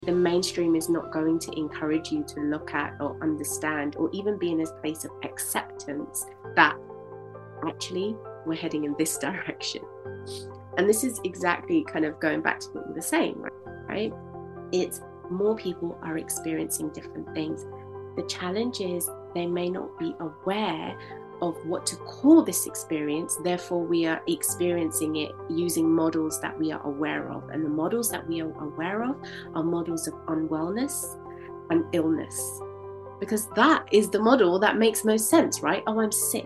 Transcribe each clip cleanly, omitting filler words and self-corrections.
the mainstream is not going to encourage you to look at or understand or even be in a place of acceptance that actually we're heading in this direction. And this is exactly kind of going back to what you were saying, right? It's more people are experiencing different things. The challenge is they may not be aware of what to call this experience. Therefore, we are experiencing it using models that we are aware of. And the models that we are aware of are models of unwellness and illness. Because that is the model that makes most sense, right? Oh, I'm sick.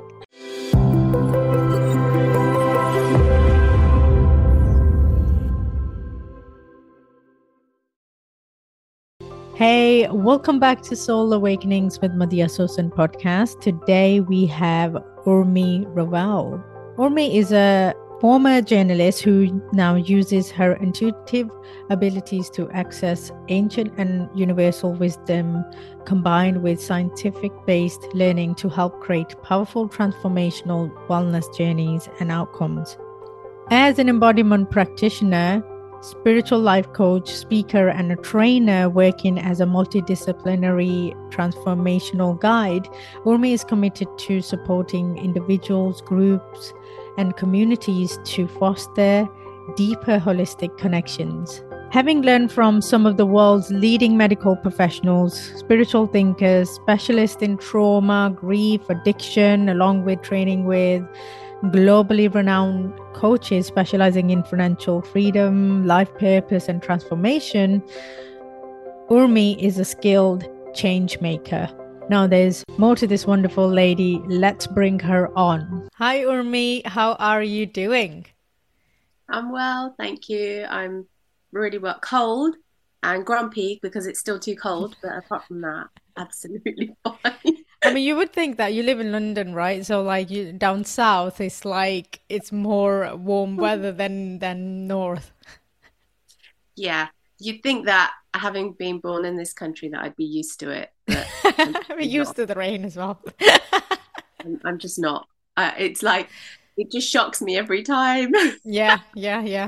Hey, welcome back to Soul Awakenings with Madhya Sosan podcast. Today we have Urmi Raval. Urmi is a former journalist who now uses her intuitive abilities to access ancient and universal wisdom combined with scientific-based learning to help create powerful transformational wellness journeys and outcomes. As an embodiment practitioner, spiritual life coach, speaker, and a trainer working as a multidisciplinary transformational guide, Urmi is committed to supporting individuals, groups, and communities to foster deeper holistic connections. Having learned from some of the world's leading medical professionals, spiritual thinkers, specialists in trauma, grief, addiction, along with training with globally renowned coaches specializing in financial freedom, life purpose, and transformation, Urmi is a skilled change maker. Now there's more to this wonderful lady. Let's bring her on. Hi, Urmi. How are you doing? I'm well, thank you. I'm really well, cold and grumpy because it's still too cold. But apart from that, absolutely fine. I mean, you would think that you live in London, right? So like you down south, it's like it's more warm weather than north. Yeah, you'd think that having been born in this country that I'd be used to it, but We're used to the rain as well. I'm just not. It's like it just shocks me every time. Yeah. Yeah,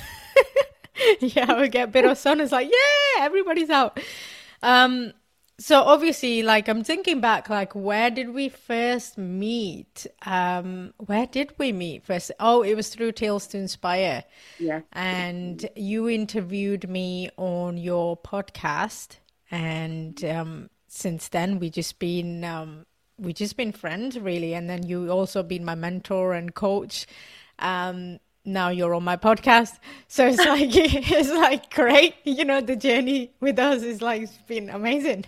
we get a bit of sun. It's like, yeah, everybody's out. So obviously, like I'm thinking back, like where did we first meet? Where did we meet first? Oh, it was through Tales to Inspire. Yeah. And you interviewed me on your podcast, and since then we just been friends really. And then you also been my mentor and coach. Now you're on my podcast, so it's like it's like great, the journey with us is like it's been amazing.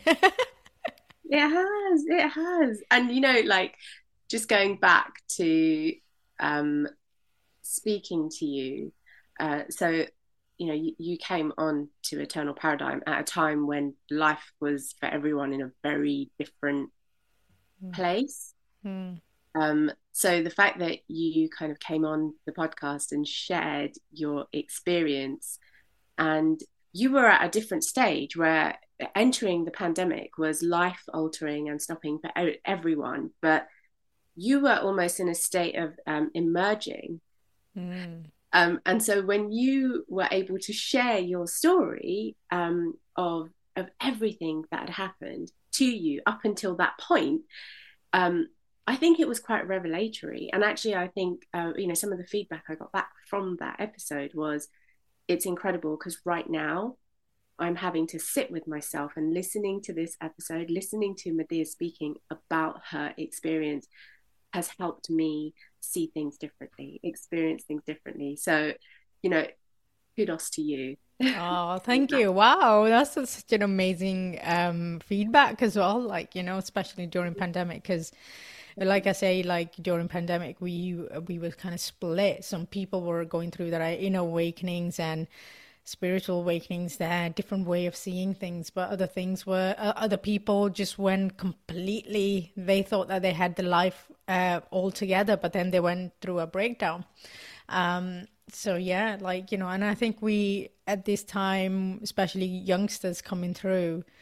It has. And like just going back to speaking to you, so you came on to Eternal Paradigm at a time when life was for everyone in a very different place. So the fact that you kind of came on the podcast and shared your experience, and you were at a different stage where entering the pandemic was life altering and stopping for everyone, but you were almost in a state of emerging. And so when you were able to share your story of everything that had happened to you up until that point, I think it was quite revelatory. And actually, I think, some of the feedback I got back from that episode was it's incredible because right now I'm having to sit with myself and listening to this episode, listening to Madhya speaking about her experience has helped me see things differently, experience things differently. So, kudos to you. Oh, thank you. Wow, that's such an amazing feedback as well. Like, especially during pandemic, because like I say, like during pandemic, we were kind of split. Some people were going through their inner awakenings and spiritual awakenings, their different way of seeing things, but other people just went completely, they thought that they had the life all together, but then they went through a breakdown. So yeah, and I think we, at this time, especially youngsters coming through,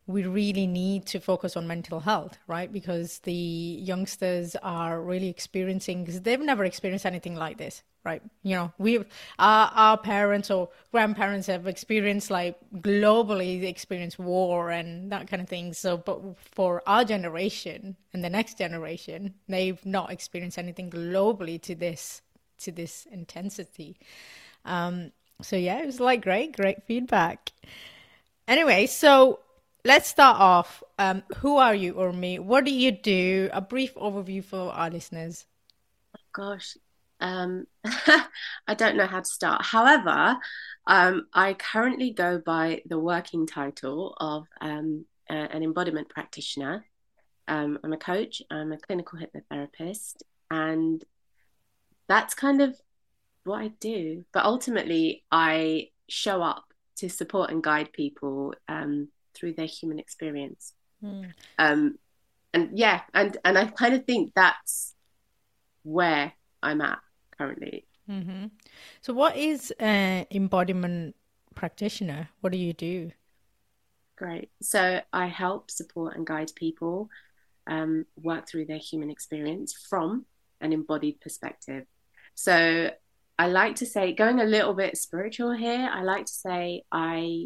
we really need to focus on mental health, right? Because the youngsters are really experiencing, because they've never experienced anything like this, right? You know, our parents or grandparents have experienced, like, globally, they experienced war and that kind of thing. So, but for our generation and the next generation, they've not experienced anything globally to this intensity. So yeah, it was like great feedback. Anyway, so let's start off. Who are you, Urmi? What do you do? A brief overview for our listeners. Gosh, I don't know how to start. However, I currently go by the working title of an embodiment practitioner. I'm a coach, I'm a clinical hypnotherapist, and that's kind of what I do. But ultimately, I show up to support and guide people through their human experience. Mm. And yeah, and I kind of think that's where I'm at currently. Mm-hmm. So what is an embodiment practitioner? What do you do? Great. So I help support and guide people work through their human experience from an embodied perspective. So I like to say, going a little bit spiritual here, I like to say I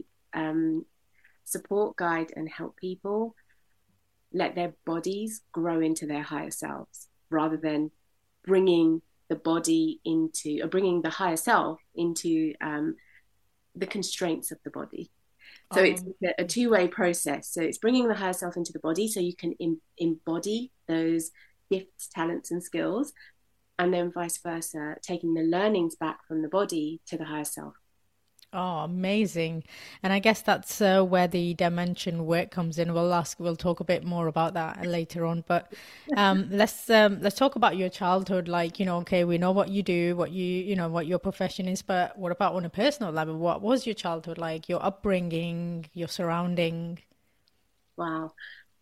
support, guide, and help people let their bodies grow into their higher selves rather than bringing the body into, or bringing the higher self into the constraints of the body. So it's a two-way process. So it's bringing the higher self into the body so you can embody those gifts, talents, and skills, and then vice versa, taking the learnings back from the body to the higher self. Oh, amazing. And I guess that's where the dimension work comes in. We'll talk a bit more about that later on. But let's talk about your childhood. Like, you know, okay, we know what you do, what what your profession is, but what about on a personal level? What was your childhood like, your upbringing, your surrounding? Wow.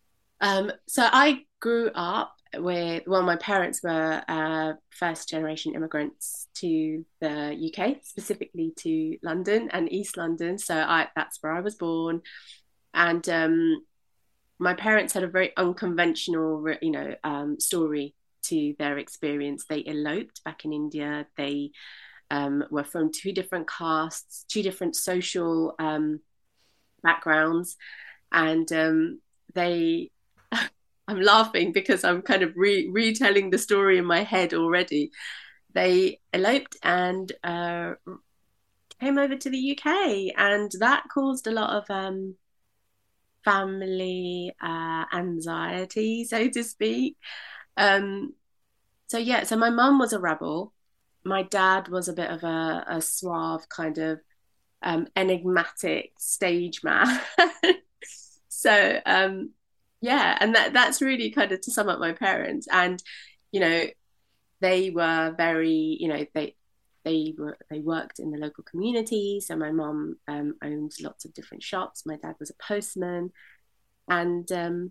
So I grew up with, well, my parents were first generation immigrants to the UK, specifically to London and East London. So that's where I was born. And my parents had a very unconventional, story to their experience. They eloped back in India. They were from two different castes, two different social backgrounds. And they I'm laughing because I'm kind of retelling the story in my head already. They eloped and came over to the UK, and that caused a lot of family anxiety, so to speak. Um, so my mum was a rebel. My dad was a bit of a suave kind of enigmatic stage man. So yeah, and that's really kind of to sum up my parents. And you know, they were very, they worked in the local community. So my mom owned lots of different shops. My dad was a postman, and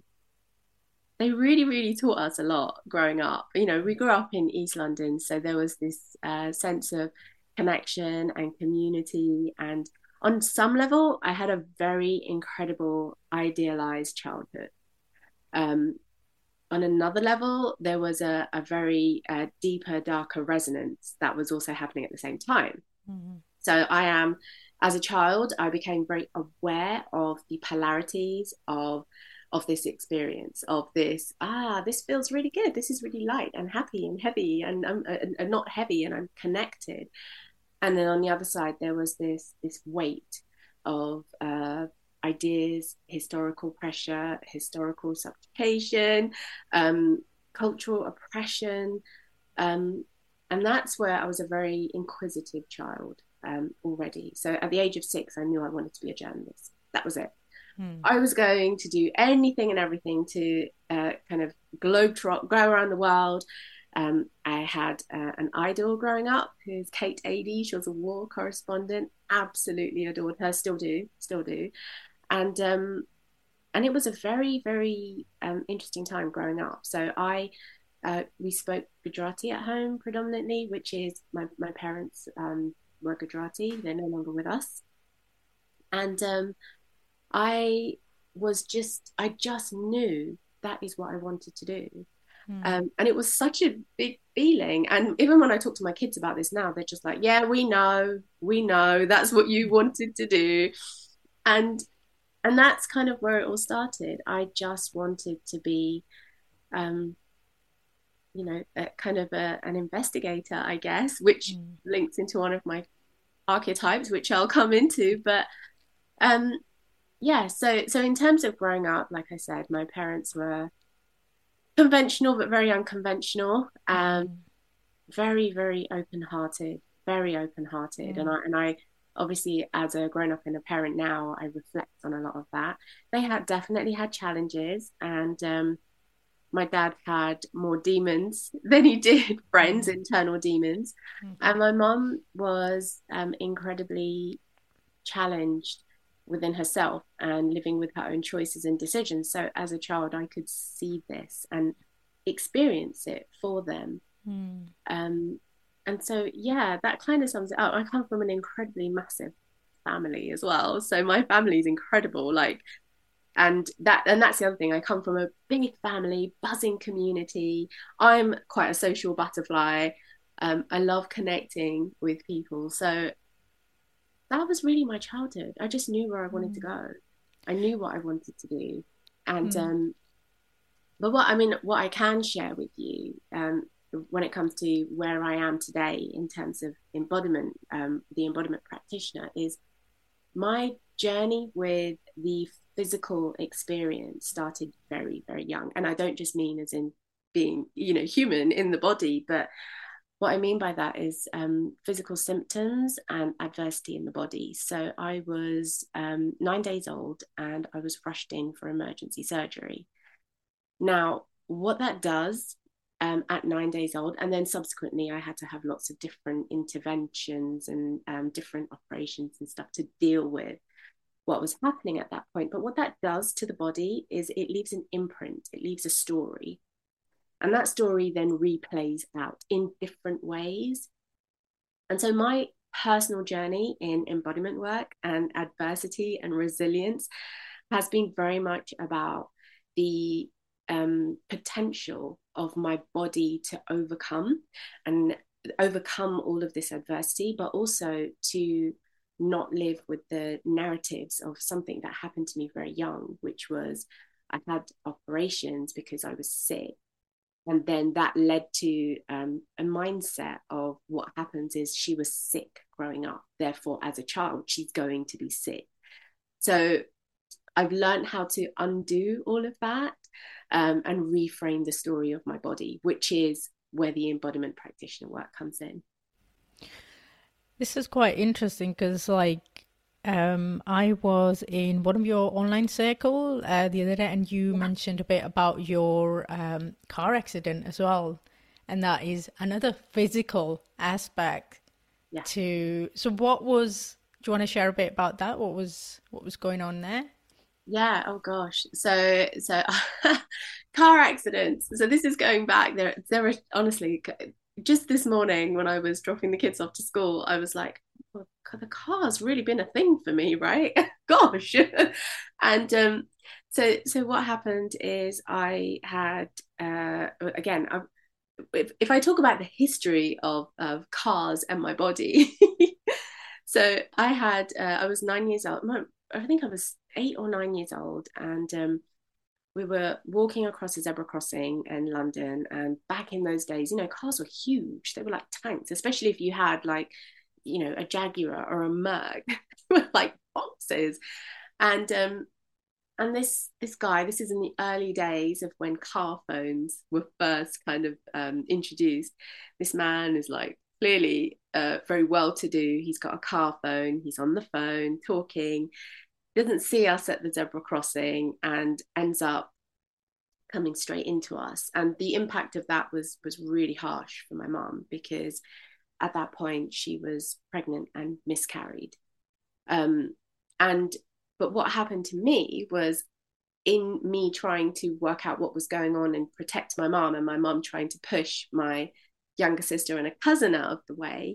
they really, really taught us a lot growing up. You know, we grew up in East London, so there was this sense of connection and community. And on some level, I had a very incredible, idealized childhood. Um, on another level, there was a very deeper, darker resonance that was also happening at the same time. Mm-hmm. So as a child, I became very aware of the polarities of this experience, of this, this feels really good. This is really light and happy and heavy and not heavy, and I'm connected. And then on the other side, there was this weight of ideas, historical pressure, historical subjugation, cultural oppression. And that's where I was a very inquisitive child already. So at the age of 6, I knew I wanted to be a journalist. That was it. I was going to do anything and everything to kind of globetrot, go around the world. I had an idol growing up who's Kate Adie. She was a war correspondent. Absolutely adored her. Still do. And it was a very, very interesting time growing up. So we spoke Gujarati at home predominantly, which is my parents were Gujarati. They're no longer with us. And I was just, I just knew that is what I wanted to do. Mm. And it was such a big feeling. And even when I talk to my kids about this now, they're just like, yeah, we know that's what you wanted to do. And that's kind of where it all started. I just wanted to be, um, kind of an investigator, I guess, which Mm. links into one of my archetypes, which I'll come into. But um, yeah, so in terms of growing up, like I said, my parents were conventional but very unconventional. Mm. Very, very open-hearted, very open-hearted. And Mm. I obviously, as a grown-up and a parent now, I reflect on a lot of that. They had definitely had challenges, and my dad had more demons than he did friends, Mm. internal demons. And Okay. my mom was incredibly challenged within herself and living with her own choices and decisions. So as a child, I could see this and experience it for them. Mm. Um, and so, yeah, that kind of sums it up. I come from an incredibly massive family as well. So my family is incredible. Like, and that's the other thing. I come from a big family, buzzing community. I'm quite a social butterfly. I love connecting with people. So that was really my childhood. I just knew where I wanted to Mm. go. I knew what I wanted to do. And Mm. but what I can share with you, when it comes to where I am today in terms of embodiment, the embodiment practitioner, is my journey with the physical experience started very, very young. And I don't just mean as in being, human in the body, but what I mean by that is physical symptoms and adversity in the body. So I was 9 days old and I was rushed in for emergency surgery. Now, what that does at 9 days old, and then subsequently, I had to have lots of different interventions and different operations and stuff to deal with what was happening at that point. But what that does to the body is it leaves an imprint, it leaves a story. And that story then replays out in different ways. And so, my personal journey in embodiment work and adversity and resilience has been very much about the potential of my body to and overcome all of this adversity, but also to not live with the narratives of something that happened to me very young, which was I had operations because I was sick. And then that led to a mindset of what happens is she was sick growing up. Therefore, as a child, she's going to be sick. So I've learned how to undo all of that and reframe the story of my body, which is where the embodiment practitioner work comes in. This is quite interesting because, like, I was in one of your online circle the other day, and you Yeah. mentioned a bit about your car accident as well, and that is another physical aspect Yeah. to. So, what was? Do you want to share a bit about that? What was going on there? Yeah. Oh gosh. So car accidents. So this is going back there are honestly just this morning when I was dropping the kids off to school, I was like, well, the car's really been a thing for me, right? Gosh. And so what happened is I had again if I talk about the history of cars and my body. So I was 9 years old. I think I was 8 or 9 years old, and we were walking across a zebra crossing in London. And back in those days, cars were huge. They were like tanks, especially if you had like, a Jaguar or a Merc. They were like boxes. And this guy, this is in the early days of when car phones were first kind of introduced. This man is like clearly very well to do. He's got a car phone. He's on the phone talking. Doesn't see us at the zebra crossing and ends up coming straight into us. And the impact of that was really harsh for my mom because at that point she was pregnant and miscarried. Um, and but what happened to me was in me trying to work out what was going on and protect my mom, and my mom trying to push my younger sister and a cousin out of the way,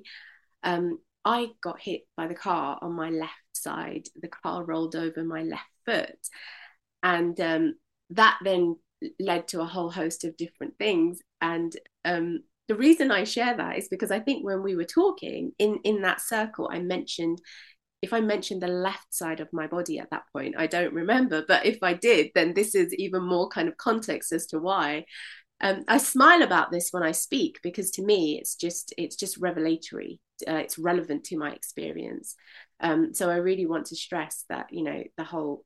I got hit by the car on my left side. The car rolled over my left foot. And that then led to a whole host of different things. And the reason I share that is because I think when we were talking in that circle, I mentioned, if I mentioned the left side of my body at that point, I don't remember, but if I did, then this is even more kind of context as to why. I smile about this when I speak because to me it's just revelatory. It's relevant to my experience. So I really want to stress that, you know, the whole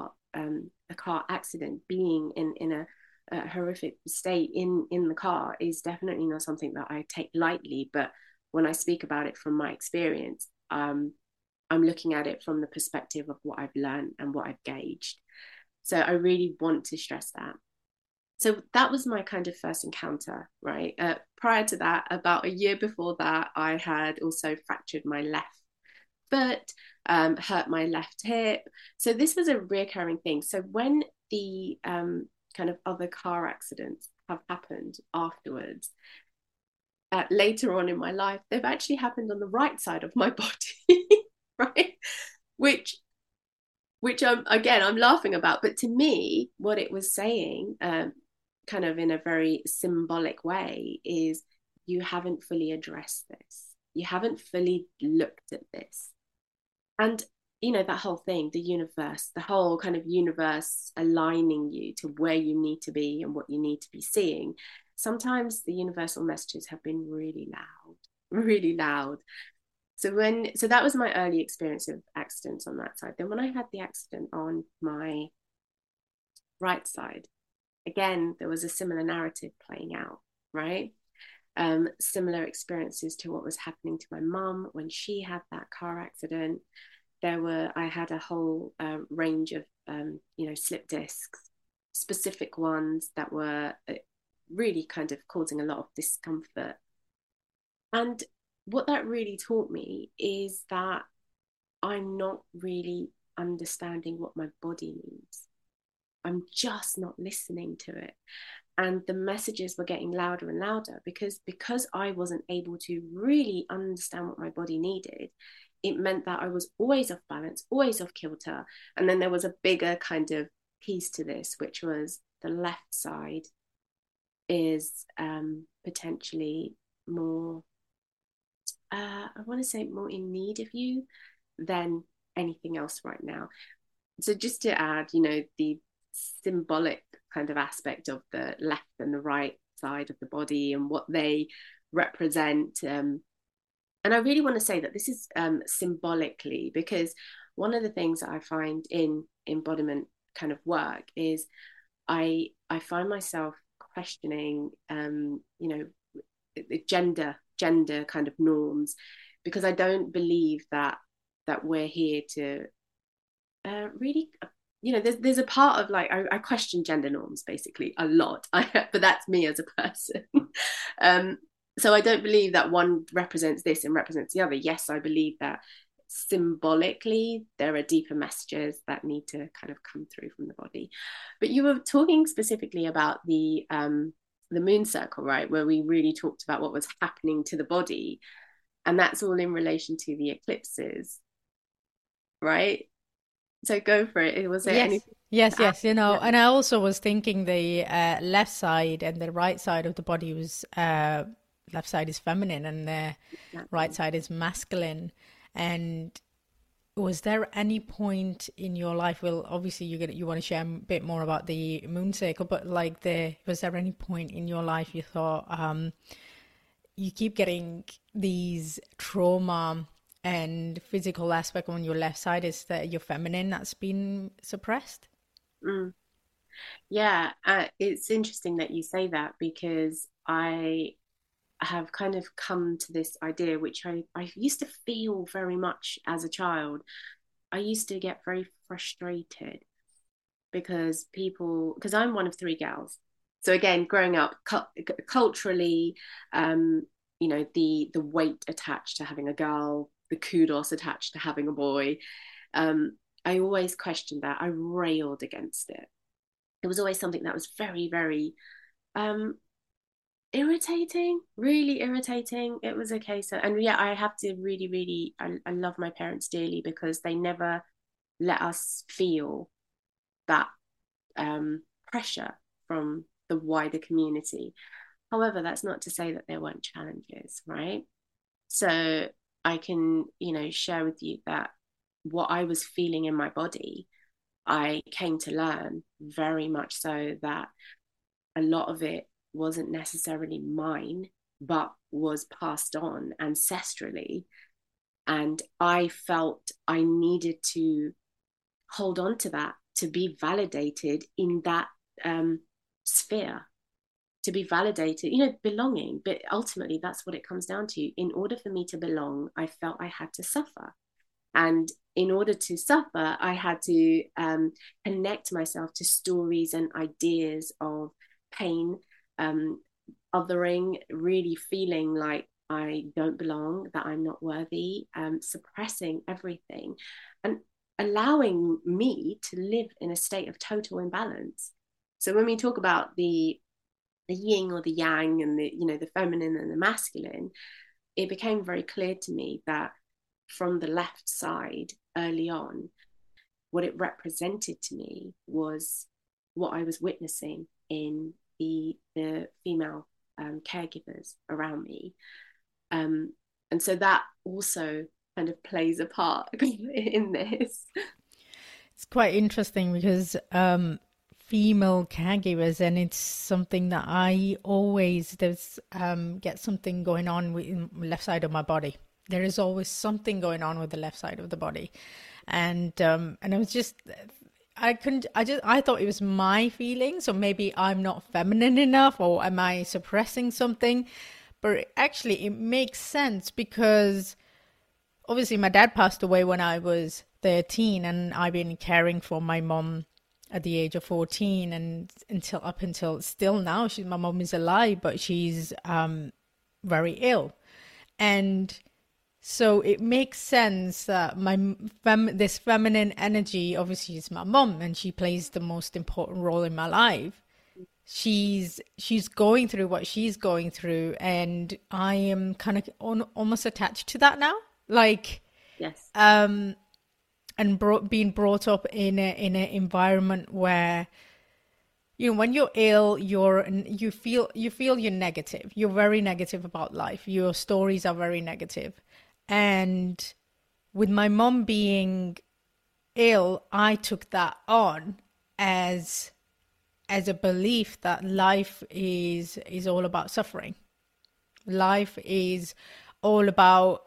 a car accident, being in a horrific state in the car, is definitely not something that I take lightly. But when I speak about it from my experience, I'm looking at it from the perspective of what I've learned and what I've gauged. So I really want to stress that. So that was my kind of first encounter, right? Prior to that, about a year before that, I had also fractured my left foot, hurt my left hip. So this was a reoccurring thing. So when the kind of other car accidents have happened afterwards, later on in my life, they've actually happened on the right side of my body, right? Which I'm laughing about, but to me, what it was saying, kind of in a very symbolic way, is you haven't fully addressed this. You haven't fully looked at this. And, you know, that whole thing, the universe, the whole kind of universe aligning you to where you need to be and what you need to be seeing. Sometimes the universal messages have been really loud, really loud. So that was my early experience of accidents on that side. Then when I had the accident on my right side, again, there was a similar narrative playing out, right? Similar experiences to what was happening to my mum when she had that car accident. I had a whole range of, you know, slip discs, specific ones that were really kind of causing a lot of discomfort. And what that really taught me is that I'm not really understanding what my body needs. I'm just not listening to it. And the messages were getting louder and louder because I wasn't able to really understand what my body needed. It meant that I was always off balance, always off kilter. And then there was a bigger kind of piece to this, which was the left side is potentially more, I want to say more in need of you than anything else right now. So just to add, you know, the symbolic kind of aspect of the left and the right side of the body and what they represent. And I really want to say that this is symbolically, because one of the things that I find in embodiment kind of work is I find myself questioning, you know, gender kind of norms, because I don't believe that we're here to really, you know, there's a part of like I question gender norms basically a lot, but that's me as a person. So I don't believe that one represents this and represents the other. Yes, I believe that symbolically there are deeper messages that need to kind of come through from the body. But you were talking specifically about the moon circle, right, where we really talked about what was happening to the body, and that's all in relation to the eclipses, right? So go for it. Was there Yes, anything yes, to add? yes. You know, Yeah, and I also was thinking the left side and the right side of the body was left side is feminine and the right exactly. side is masculine. And was there any point in your life? Well, obviously you want to share a bit more about the moon cycle, but like was there any point in your life you thought you keep getting these trauma and physical aspect on your left side is that your feminine that's been suppressed? Mm. Yeah, it's interesting that you say that because I have kind of come to this idea, which I used to feel very much as a child. I used to get very frustrated because I'm one of three girls. So again, growing up culturally, um, you know, the weight attached to having a girl, the kudos attached to having a boy. Um, I always questioned that. I railed against it. It was always something that was very, very um, irritating, really irritating. It was okay. So, and yeah, I have to really, really, I love my parents dearly because they never let us feel that pressure from the wider community. However, that's not to say that there weren't challenges, right? So I can, share with you that what I was feeling in my body, I came to learn very much so that a lot of it wasn't necessarily mine, but was passed on ancestrally. And I felt I needed to hold on to that to be validated in that sphere, to be validated, belonging. But ultimately, that's what it comes down to. In order for me to belong, I felt I had to suffer. And in order to suffer, I had to connect myself to stories and ideas of pain, othering, really feeling like I don't belong, that I'm not worthy, suppressing everything, and allowing me to live in a state of total imbalance. So when we talk about the yin or the yang and the feminine and the masculine, it became very clear to me that from the left side early on, what it represented to me was what I was witnessing in the female caregivers around me. And so that also kind of plays a part in this. It's quite interesting because female caregivers, and it's something that I always get something going on with the left side of my body. There is always something going on with the left side of the body, and I was just. I thought it was my feelings, or maybe I'm not feminine enough, or am I suppressing something? But actually, it makes sense because obviously my dad passed away when I was 13, and I've been caring for my mom at the age of 14, and until still now. My mom is alive, but she's very ill, and so it makes sense that this feminine energy, obviously, is my mom, and she plays the most important role in my life. She's going through what she's going through, and I am kind of almost attached to that now. Like, yes, and being brought up in an environment where, when you're ill, you feel you're negative. You're very negative about life. Your stories are very negative. And with my mom being ill, I took that on as a belief that life is all about suffering. Life is all about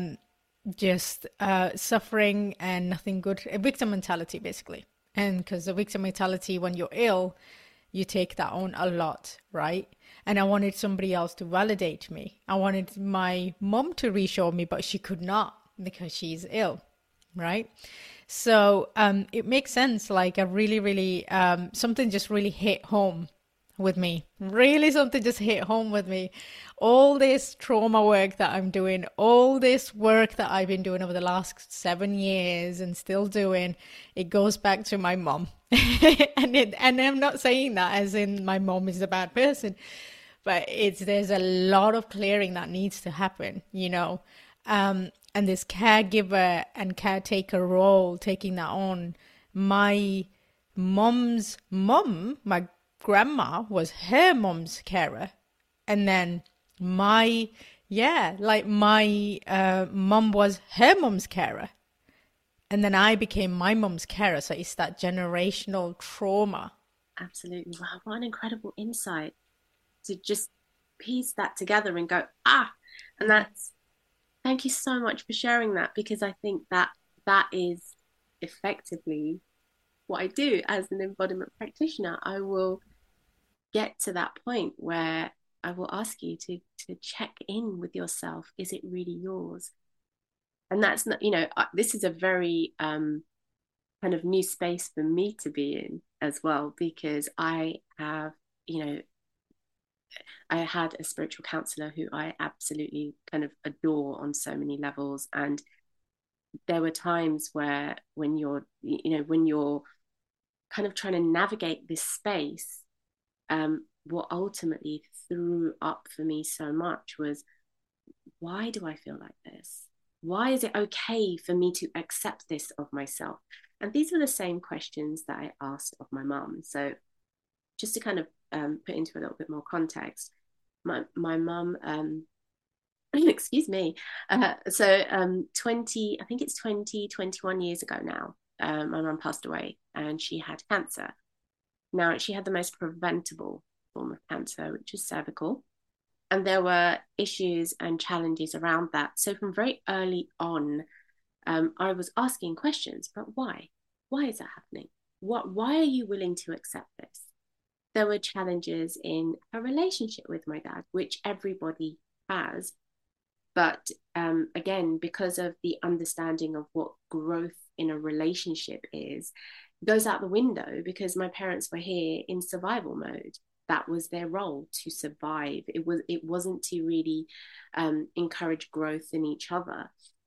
just suffering and nothing good. A victim mentality, basically. And because the victim mentality, when you're ill, you take that on a lot, right? And I wanted somebody else to validate me. I wanted my mom to reassure me, but she could not because she's ill, right? So it makes sense. Like, I really, really, something just really hit home with me. Really, something just hit home with me. All this trauma work that I'm doing, all this work that I've been doing over the last 7 years and still doing, it goes back to my mom. and I'm not saying that as in my mom is a bad person, but there's a lot of clearing that needs to happen, and this caregiver and caretaker role, taking that on. My mom's mom, my grandma, was her mom's carer, and then my mom was her mom's carer, and then I became my mom's carer. So it's that generational trauma. Absolutely. Wow, what an incredible insight to just piece that together and go, and thank you so much for sharing that, because I think that is effectively what I do as an embodiment practitioner. I will get to that point where I will ask you to check in with yourself. Is it really yours? And that's not, this is a very kind of new space for me to be in as well, because I have, I had a spiritual counselor who I absolutely kind of adore on so many levels. And there were times where when you're kind of trying to navigate this space, what ultimately threw up for me so much was, why do I feel like this? Why is it okay for me to accept this of myself? And these were the same questions that I asked of my mum. So just to kind of put into a little bit more context, my mum, excuse me, 20, I think it's 20, 21 years ago now, my mum passed away and she had cancer. Now, she had the most preventable form of cancer, which is cervical. And there were issues and challenges around that. So from very early on, I was asking questions, but why? Why is that happening? Why are you willing to accept this? There were challenges in a relationship with my dad, which everybody has. But again, because of the understanding of what growth in a relationship is, goes out the window because my parents were here in survival mode. That was their role, to survive. It wasn't to really encourage growth in each other.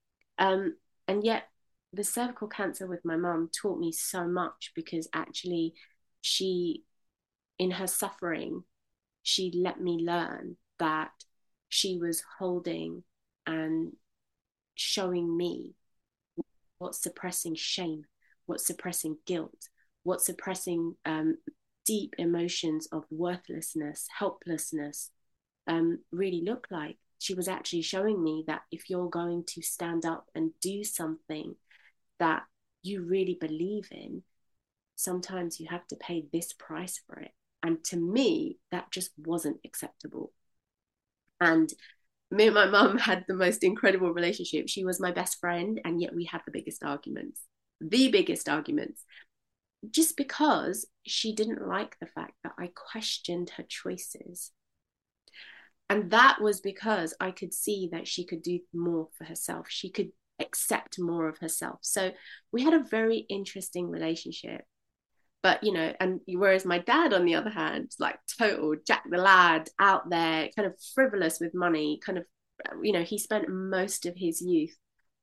And yet the cervical cancer with my mum taught me so much, because actually she, in her suffering, she let me learn that she was holding and showing me what's suppressing shame, what's suppressing guilt, what's suppressing deep emotions of worthlessness, helplessness, really look like. She was actually showing me that if you're going to stand up and do something that you really believe in, sometimes you have to pay this price for it. And to me, that just wasn't acceptable. And me and my mum had the most incredible relationship. She was my best friend, and yet we had the biggest arguments, just because she didn't like the fact that I questioned her choices. And that was because I could see that she could do more for herself. She could accept more of herself. So we had a very interesting relationship. But, you know, and whereas my dad, on the other hand, like total Jack the Lad, out there, kind of frivolous with money, kind of, you know, he spent most of his youth,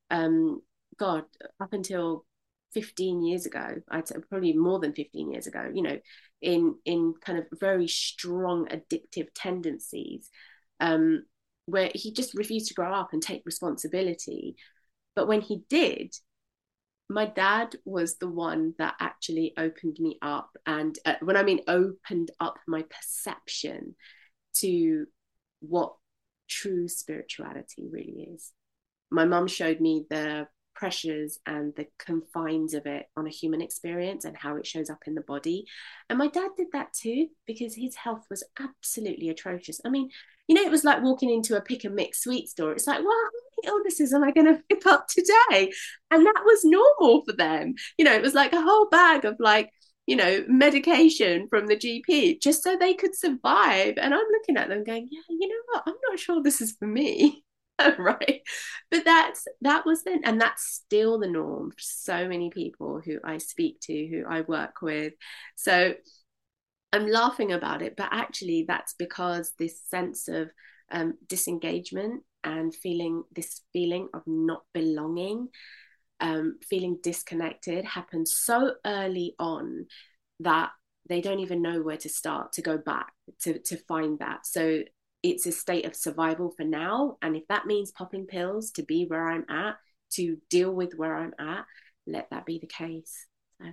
God, up until 15 years ago, I'd say probably more than 15 years ago, you know, in kind of very strong addictive tendencies, where he just refused to grow up and take responsibility. But when he did, my dad was the one that actually opened me up. And when I mean opened up my perception to what true spirituality really is. My mum showed me the pressures and the confines of it on a human experience and how it shows up in the body. And my dad did that too, because his health was absolutely atrocious. I mean, you know, it was like walking into a pick and mix sweet store. It's like, well, how many illnesses am I going to pick up today? And that was normal for them. You know, it was like a whole bag of like, you know, medication from the GP just so they could survive. And I'm looking at them going, yeah, you know what? I'm not sure this is for me. Right. But that was then, and that's still the norm for so many people who I speak to, who I work with. So I'm laughing about it, but actually that's because this sense of disengagement and this feeling of not belonging, feeling disconnected, happens so early on that they don't even know where to start to go back to find that. So it's a state of survival for now. And if that means popping pills to be where I'm at, to deal with where I'm at, let that be the case. So.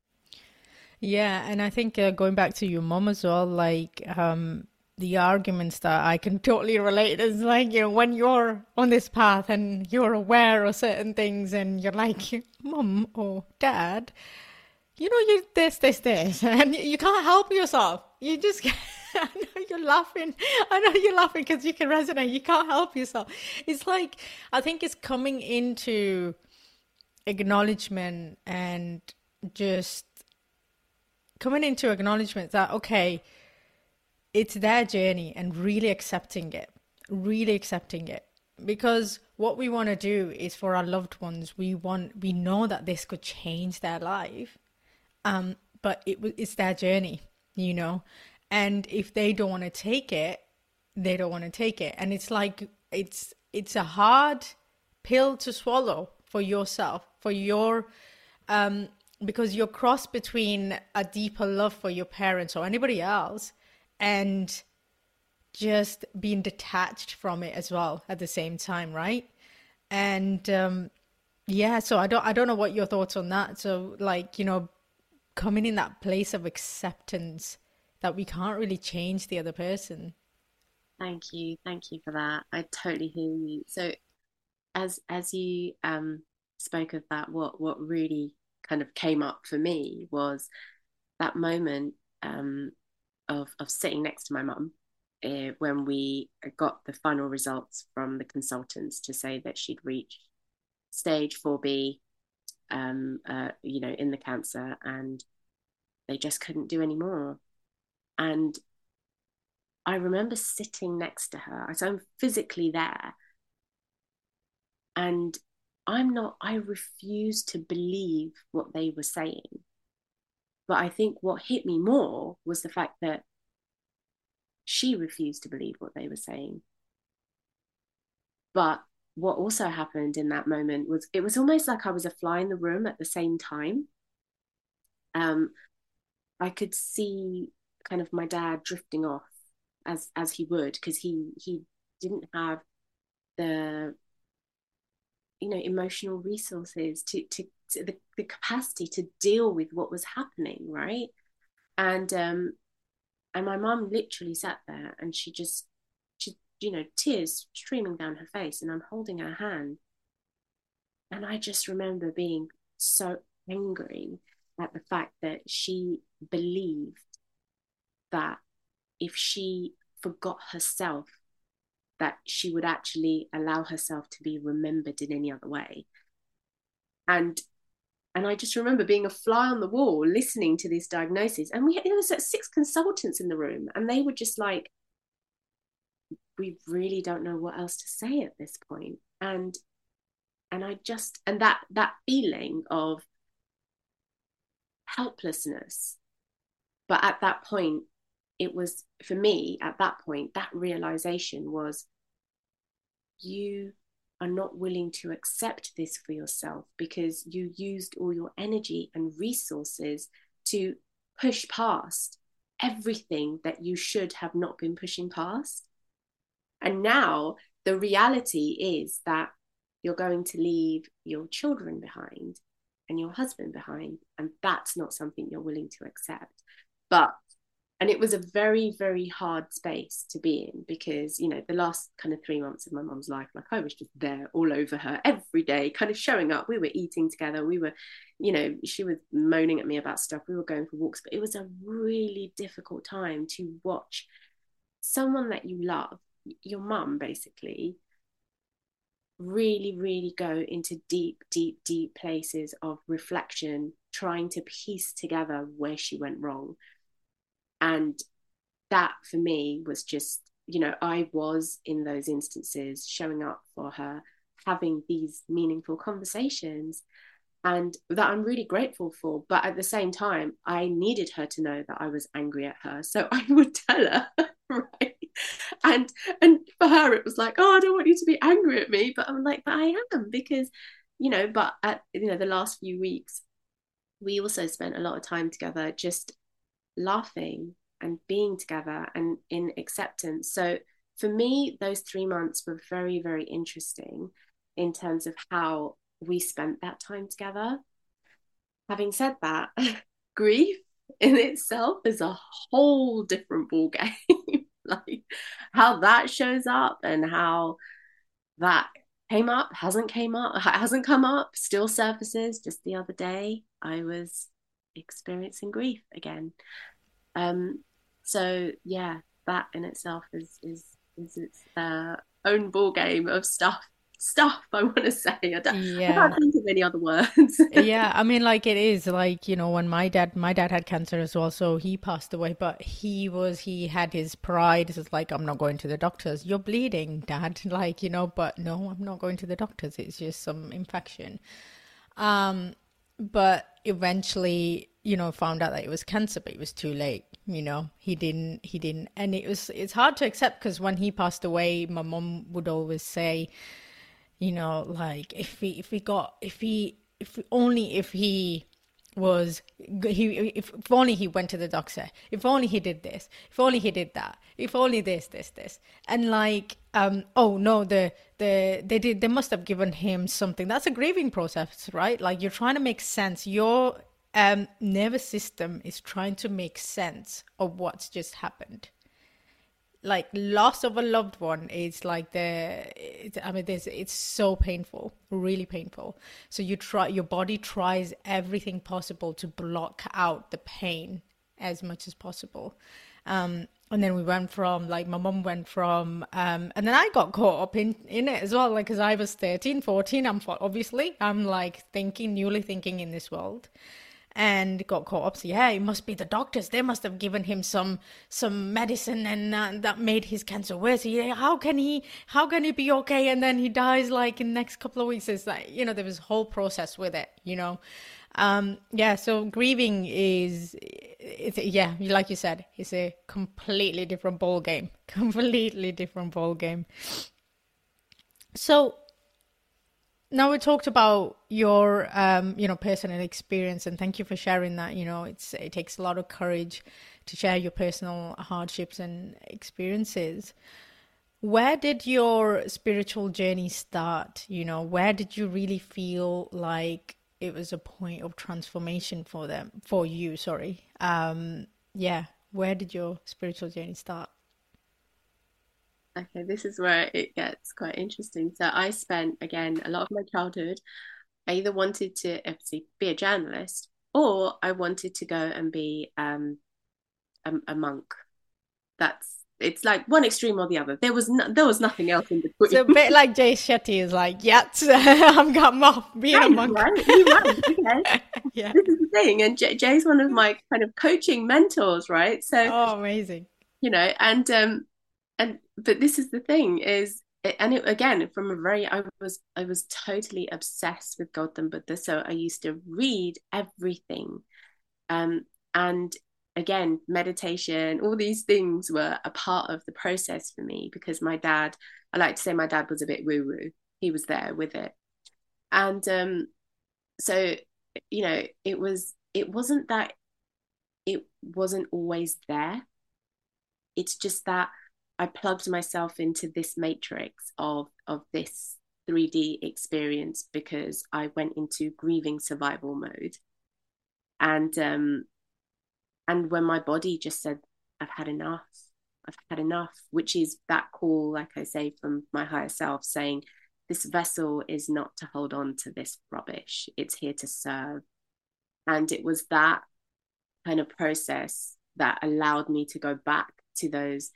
Yeah, and I think going back to your mom as well, like the arguments that I can totally relate is like, you know, when you're on this path and you're aware of certain things and you're like, mom or dad, you know, you this, and you can't help yourself. You just, I know you're laughing. I know you're laughing because you can resonate. You can't help yourself. It's like, I think it's coming into acknowledgement and just coming into acknowledgement that, okay, it's their journey, and really accepting it. Because what we want to do is for our loved ones, we know that this could change their life. But it's their journey, you know, and if they don't want to take it, they don't want to take it. And it's like, it's a hard pill to swallow for yourself, for your, because you're crossed between a deeper love for your parents or anybody else and just being detached from it as well at the same time, right? And yeah, so I don't know what your thoughts on that. So like, coming in that place of acceptance that we can't really change the other person. Thank you for that. I totally hear you. So as you spoke of that, what really kind of came up for me was that moment of sitting next to my mum when we got the final results from the consultants to say that she'd reached stage 4B, in the cancer, and they just couldn't do any more. And I remember sitting next to her, so I'm physically there, and I refuse to believe what they were saying. But I think what hit me more was the fact that she refused to believe what they were saying. But what also happened in that moment was it was almost like I was a fly in the room at the same time. Um, I could see kind of my dad drifting off as he would, because he didn't have the emotional resources to the capacity to deal with what was happening, right? And um and my mum literally sat there, and she tears streaming down her face, and I'm holding her hand, and I just remember being so angry at the fact that she believed that if she forgot herself, that she would actually allow herself to be remembered in any other way. And and I just remember being a fly on the wall listening to this diagnosis, and there was 6 consultants in the room, and they were just like, we really don't know what else to say at this point. And I just, and that feeling of helplessness. But at that point, it was, for me at that point, that realization was, you are not willing to accept this for yourself because you used all your energy and resources to push past everything that you should have not been pushing past. And now the reality is that you're going to leave your children behind and your husband behind, and that's not something you're willing to accept. But and it was a very, very hard space to be in, because the last kind of 3 months of my mum's life, like, I was just there all over her every day, kind of showing up. We were eating together, we were, she was moaning at me about stuff, we were going for walks, but it was a really difficult time to watch someone that you love, your mum basically, really, really go into deep, deep, deep places of reflection, trying to piece together where she went wrong. And that for me was just, I was in those instances showing up for her, having these meaningful conversations, and that I'm really grateful for. But at the same time, I needed her to know that I was angry at her. So I would tell her, right? And and for her, it was like, oh, I don't want you to be angry at me. But I'm like, but I am, because, but at, the last few weeks, we also spent a lot of time together, just laughing and being together and in acceptance. So for me, those 3 months were very, very interesting in terms of how we spent that time together. Having said that, grief in itself is a whole different ball game. Like, how that shows up and how that hasn't come up, still surfaces. Just the other day, I was experiencing grief again. Um, so yeah, that in itself is its own ball game of stuff. I want to say, I can't Yeah. think of any other words. Yeah, I mean, like, it is like, when my dad had cancer as well, so he passed away, but he had his pride. It's like, I'm not going to the doctors. You're bleeding, Dad. Like, but no, I'm not going to the doctors. It's just some infection. But eventually, found out that it was cancer, but it was too late. He didn't, and it's hard to accept, because when he passed away, my mom would always say, like, if he was if only he went to the doctor, if only he did this, if only he did that, if only this, and like oh no, they must have given him something. That's a grieving process, right? Like you're trying to make sense. Your nervous system is trying to make sense of what's just happened. Like loss of a loved one is like it's so painful, really painful. So your body tries everything possible to block out the pain as much as possible. And then we went from like my mom went from and then I got caught up in it as well, like because I was 13, 14. I'm like newly thinking in this world, and got caught up. So yeah, it must be the doctors. They must have given him some medicine, and that made his cancer worse. How can he be okay? And then he dies like in the next couple of weeks. It's like, there was a whole process with it. Yeah. So grieving yeah, like you said, it's a completely different ball game. Completely different ball game. So now we talked about your, personal experience, and thank you for sharing that. It takes a lot of courage to share your personal hardships and experiences. Where did your spiritual journey start? Where did you really feel like it was a point of transformation for you? Sorry. Yeah. Where did your spiritual journey start? Okay, this is where it gets quite interesting. So I spent, again, a lot of my childhood, I either wanted to obviously be a journalist, or I wanted to go and be a monk. It's like one extreme or the other. There was nothing else in between. So a bit like Jay Shetty is like, yes, I'm off being a monk. Right? You might, okay. Yeah. This is the thing, and Jay's one of my kind of coaching mentors, right? So, amazing. But this is the thing is, and again, from a very, I was totally obsessed with Gautam Buddha. So I used to read everything. And again, meditation, all these things were a part of the process for me, because my dad, I like to say my dad was a bit woo-woo. He was there with it. And so, it wasn't that it wasn't always there. It's just that I plugged myself into this matrix of this 3D experience, because I went into grieving survival mode. And when my body just said, I've had enough, which is that call, like I say, from my higher self saying, this vessel is not to hold on to this rubbish. It's here to serve. And it was that kind of process that allowed me to go back to those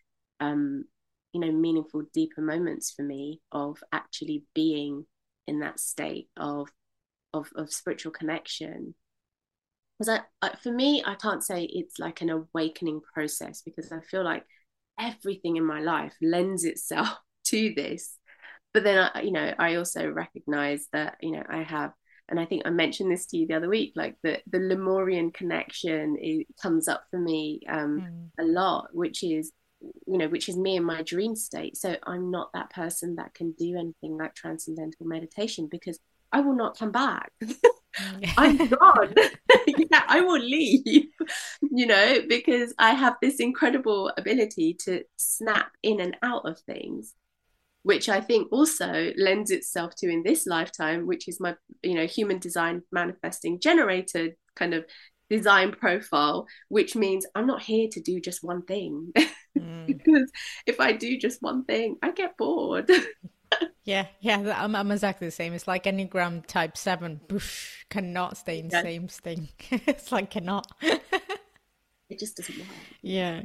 meaningful, deeper moments for me of actually being in that state of spiritual connection. Because for me, I can't say it's like an awakening process, because I feel like everything in my life lends itself to this. But then I also recognize that I have, and I think I mentioned this to you the other week, like the Lemurian connection, it comes up for me a lot, which is me in my dream state. So I'm not that person that can do anything like transcendental meditation, because I will not come back. I'm gone. Yeah, I will leave, because I have this incredible ability to snap in and out of things, which I think also lends itself to in this lifetime, which is my, human design manifesting generator kind of design profile, which means I'm not here to do just one thing. Because if I do just one thing, I get bored. Yeah, I'm exactly the same. It's like Enneagram type 7, boosh, cannot stay in the same thing. It's like cannot. It just doesn't work. Yeah.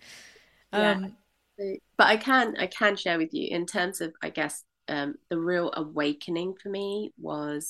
But I can share with you in terms of, I guess, the real awakening for me was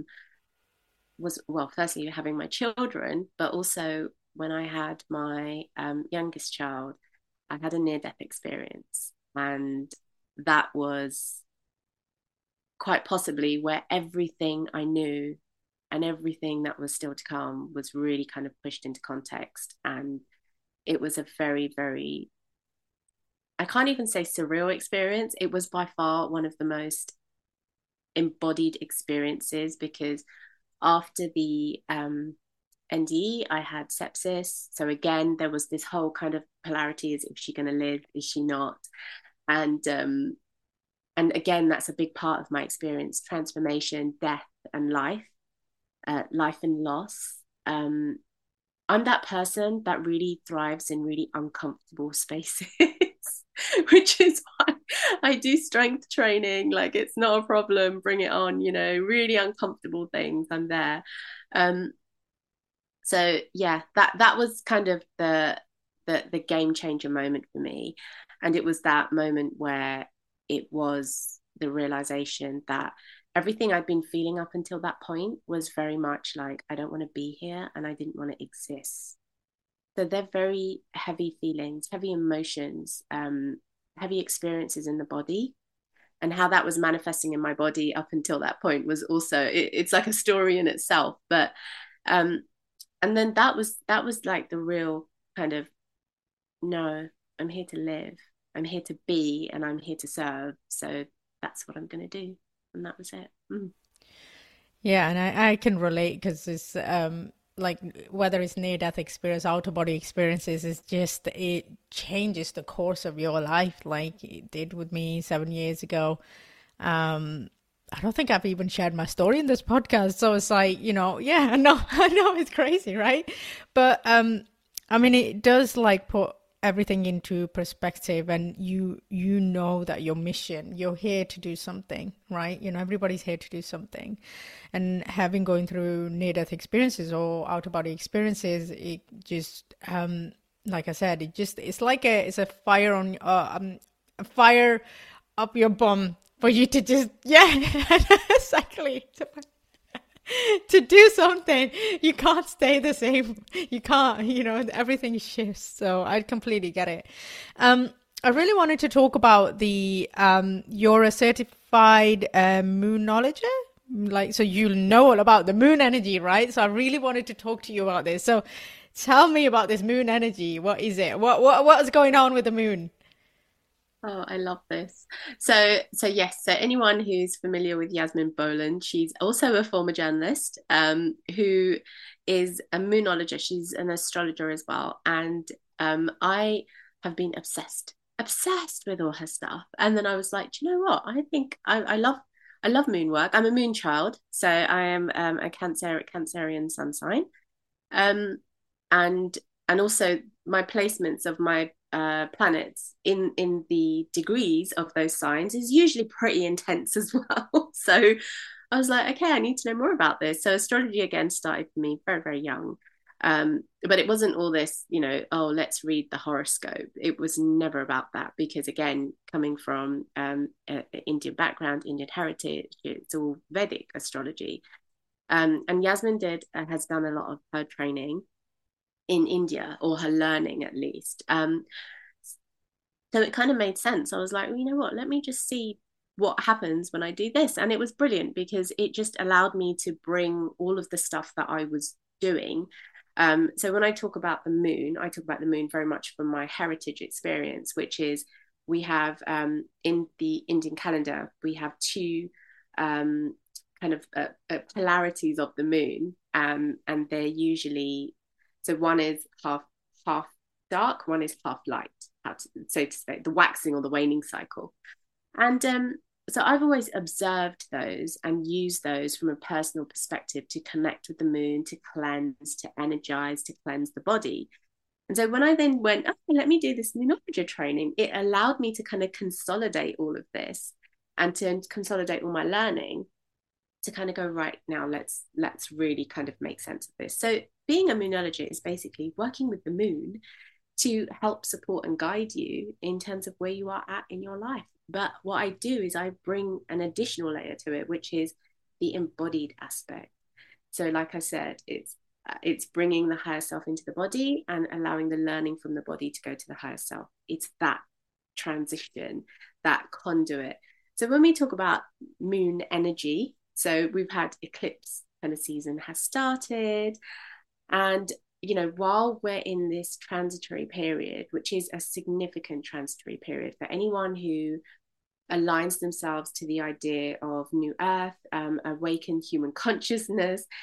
well, firstly having my children, but also when I had my youngest child, I had a near-death experience, and that was quite possibly where everything I knew and everything that was still to come was really kind of pushed into context. And it was a very, very, I can't even say surreal experience. It was by far one of the most embodied experiences, because after the NDE, I had sepsis. So again, there was this whole kind of polarity: is she going to live? Is she not? And again, that's a big part of my experience: transformation, death, and life, life and loss. I'm that person that really thrives in really uncomfortable spaces, which is why I do strength training. Like, it's not a problem, bring it on, really uncomfortable things, I'm there. So yeah, that was kind of the game changer moment for me. And it was that moment where it was the realization that everything I'd been feeling up until that point was very much like, I don't want to be here and I didn't want to exist. So they're very heavy feelings, heavy emotions, heavy experiences in the body. And how that was manifesting in my body up until that point was also, it's like a story in itself. But and then that was like the real kind of, no, I'm here to live, I'm here to be, and I'm here to serve. So that's what I'm going to do. And that was it. Yeah, and I can relate because it's like whether it's near death experience, out of body experiences, it's just it changes the course of your life, like it did with me 7 years ago. I don't think I've even shared my story in this podcast, so it's like, yeah, I know it's crazy, right? But I mean, it does like put everything into perspective, and you know that your mission, you're here to do something, right? Everybody's here to do something. And having going through near death experiences or out of body experiences, it just like I said, it's like it's a fire on a fire up your bum for you to just exactly to do something. You can't stay the same. You can't, everything shifts. So I completely get it. I really wanted to talk about the, you're a certified moonologist. Like, so you know all about the moon energy, right? So I really wanted to talk to you about this. So tell me about this moon energy. What is it? What's going on with the moon? Oh, I love this. So yes, so anyone who's familiar with Yasmin Boland, she's also a former journalist, who is a moonologist. She's an astrologer as well. And I have been obsessed with all her stuff. And then I was like, do you know what? I think I love moon work. I'm a moon child, so I am a Cancerian sun sign. Um, and also my placements of my planets in the degrees of those signs is usually pretty intense as well. So I was like, okay, I need to know more about this. So astrology again started for me very, very young. But it wasn't all this, oh, let's read the horoscope. It was never about that, because again, coming from Indian background, Indian heritage, it's all Vedic astrology. And Yasmin has done a lot of her training in India, or her learning at least. So it kind of made sense. I was like, well, you know what? Let me just see what happens when I do this. And it was brilliant because it just allowed me to bring all of the stuff that I was doing. So when I talk about the moon, I talk about the moon very much from my heritage experience, which is we have in the Indian calendar, we have two kind of polarities of the moon. And they're usually, so one is half dark, one is half light, so to say, the waxing or the waning cycle. And so I've always observed those and used those from a personal perspective to connect with the moon, to cleanse, to energize, to cleanse the body. And so when I then went, oh, let me do this moonology training, it allowed me to kind of consolidate all of this and to consolidate all my learning, to kind of go, right, now let's really kind of make sense of this. So being a moonologist is basically working with the moon to help support and guide you in terms of where you are at in your life. But what I do is I bring an additional layer to it, which is the embodied aspect. So like I said, it's bringing the higher self into the body and allowing the learning from the body to go to the higher self. It's that transition, that conduit. So when we talk about moon energy, so we've had eclipse kind of season has started, and while we're in this transitory period, which is a significant transitory period for anyone who aligns themselves to the idea of new earth, awakened human consciousness,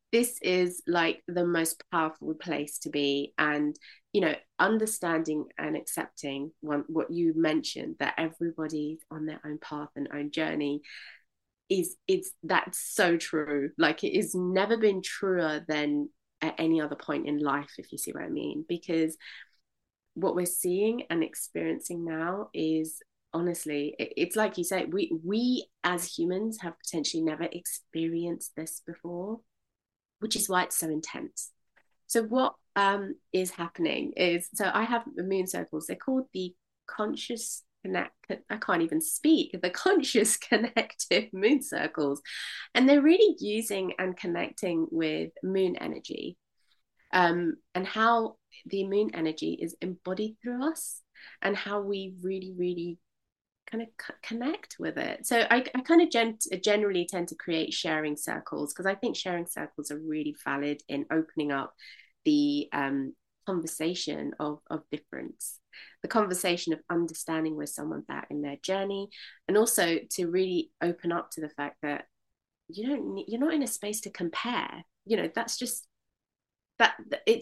this is like the most powerful place to be. And understanding and accepting what you mentioned, that everybody's on their own path and own journey, it's that's so true. Like, it has never been truer than at any other point in life, if you see what I mean. Because what we're seeing and experiencing now is, honestly, it's like you say, we as humans have potentially never experienced this before, which is why it's so intense. So what is happening is, so I have the moon circles. They're called the conscious connect. I can't even speak. The conscious connective moon circles, and they're really using and connecting with moon energy, and how the moon energy is embodied through us, and how we really, really kind of connect with it. So I kind of generally tend to create sharing circles, because I think sharing circles are really valid in opening up the conversation of difference, the conversation of understanding where someone's at in their journey, and also to really open up to the fact that you're not in a space to compare. That's just that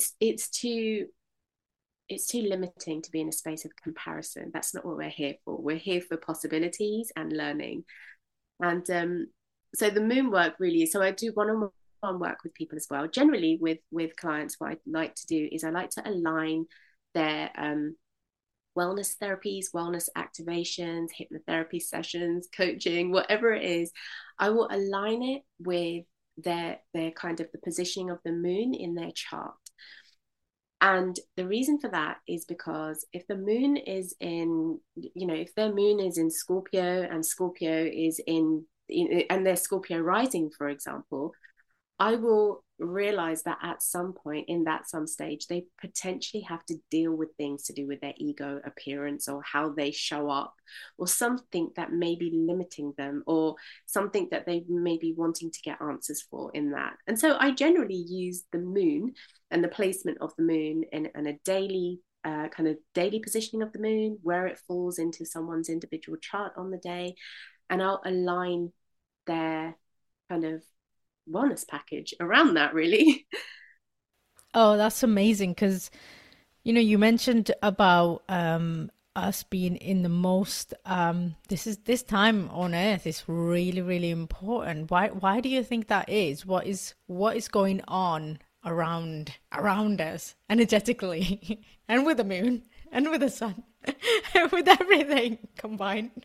it's too limiting to be in a space of comparison. That's not what we're here for. We're here for possibilities and learning. And so the moon work really is, so I do one-on-one work with people as well. Generally with clients, what I like to do is I like to align their wellness therapies, wellness activations, hypnotherapy sessions, coaching, whatever it is. I will align it with their kind of the positioning of the moon in their chart. And the reason for that is because if the moon is in, if their moon is in Scorpio, and Scorpio is and their Scorpio rising, for example, I will realize that at some point in some stage, they potentially have to deal with things to do with their ego appearance, or how they show up, or something that may be limiting them, or something that they may be wanting to get answers for in that. And so I generally use the moon and the placement of the moon in a daily kind of daily positioning of the moon, where it falls into someone's individual chart on the day, and I'll align their kind of wellness package around that, really. Oh, that's amazing. Because, you mentioned about us being in the most, this time on earth is really, really important. Why do you think that is? What is going on around us energetically, and with the moon and with the sun, with everything combined?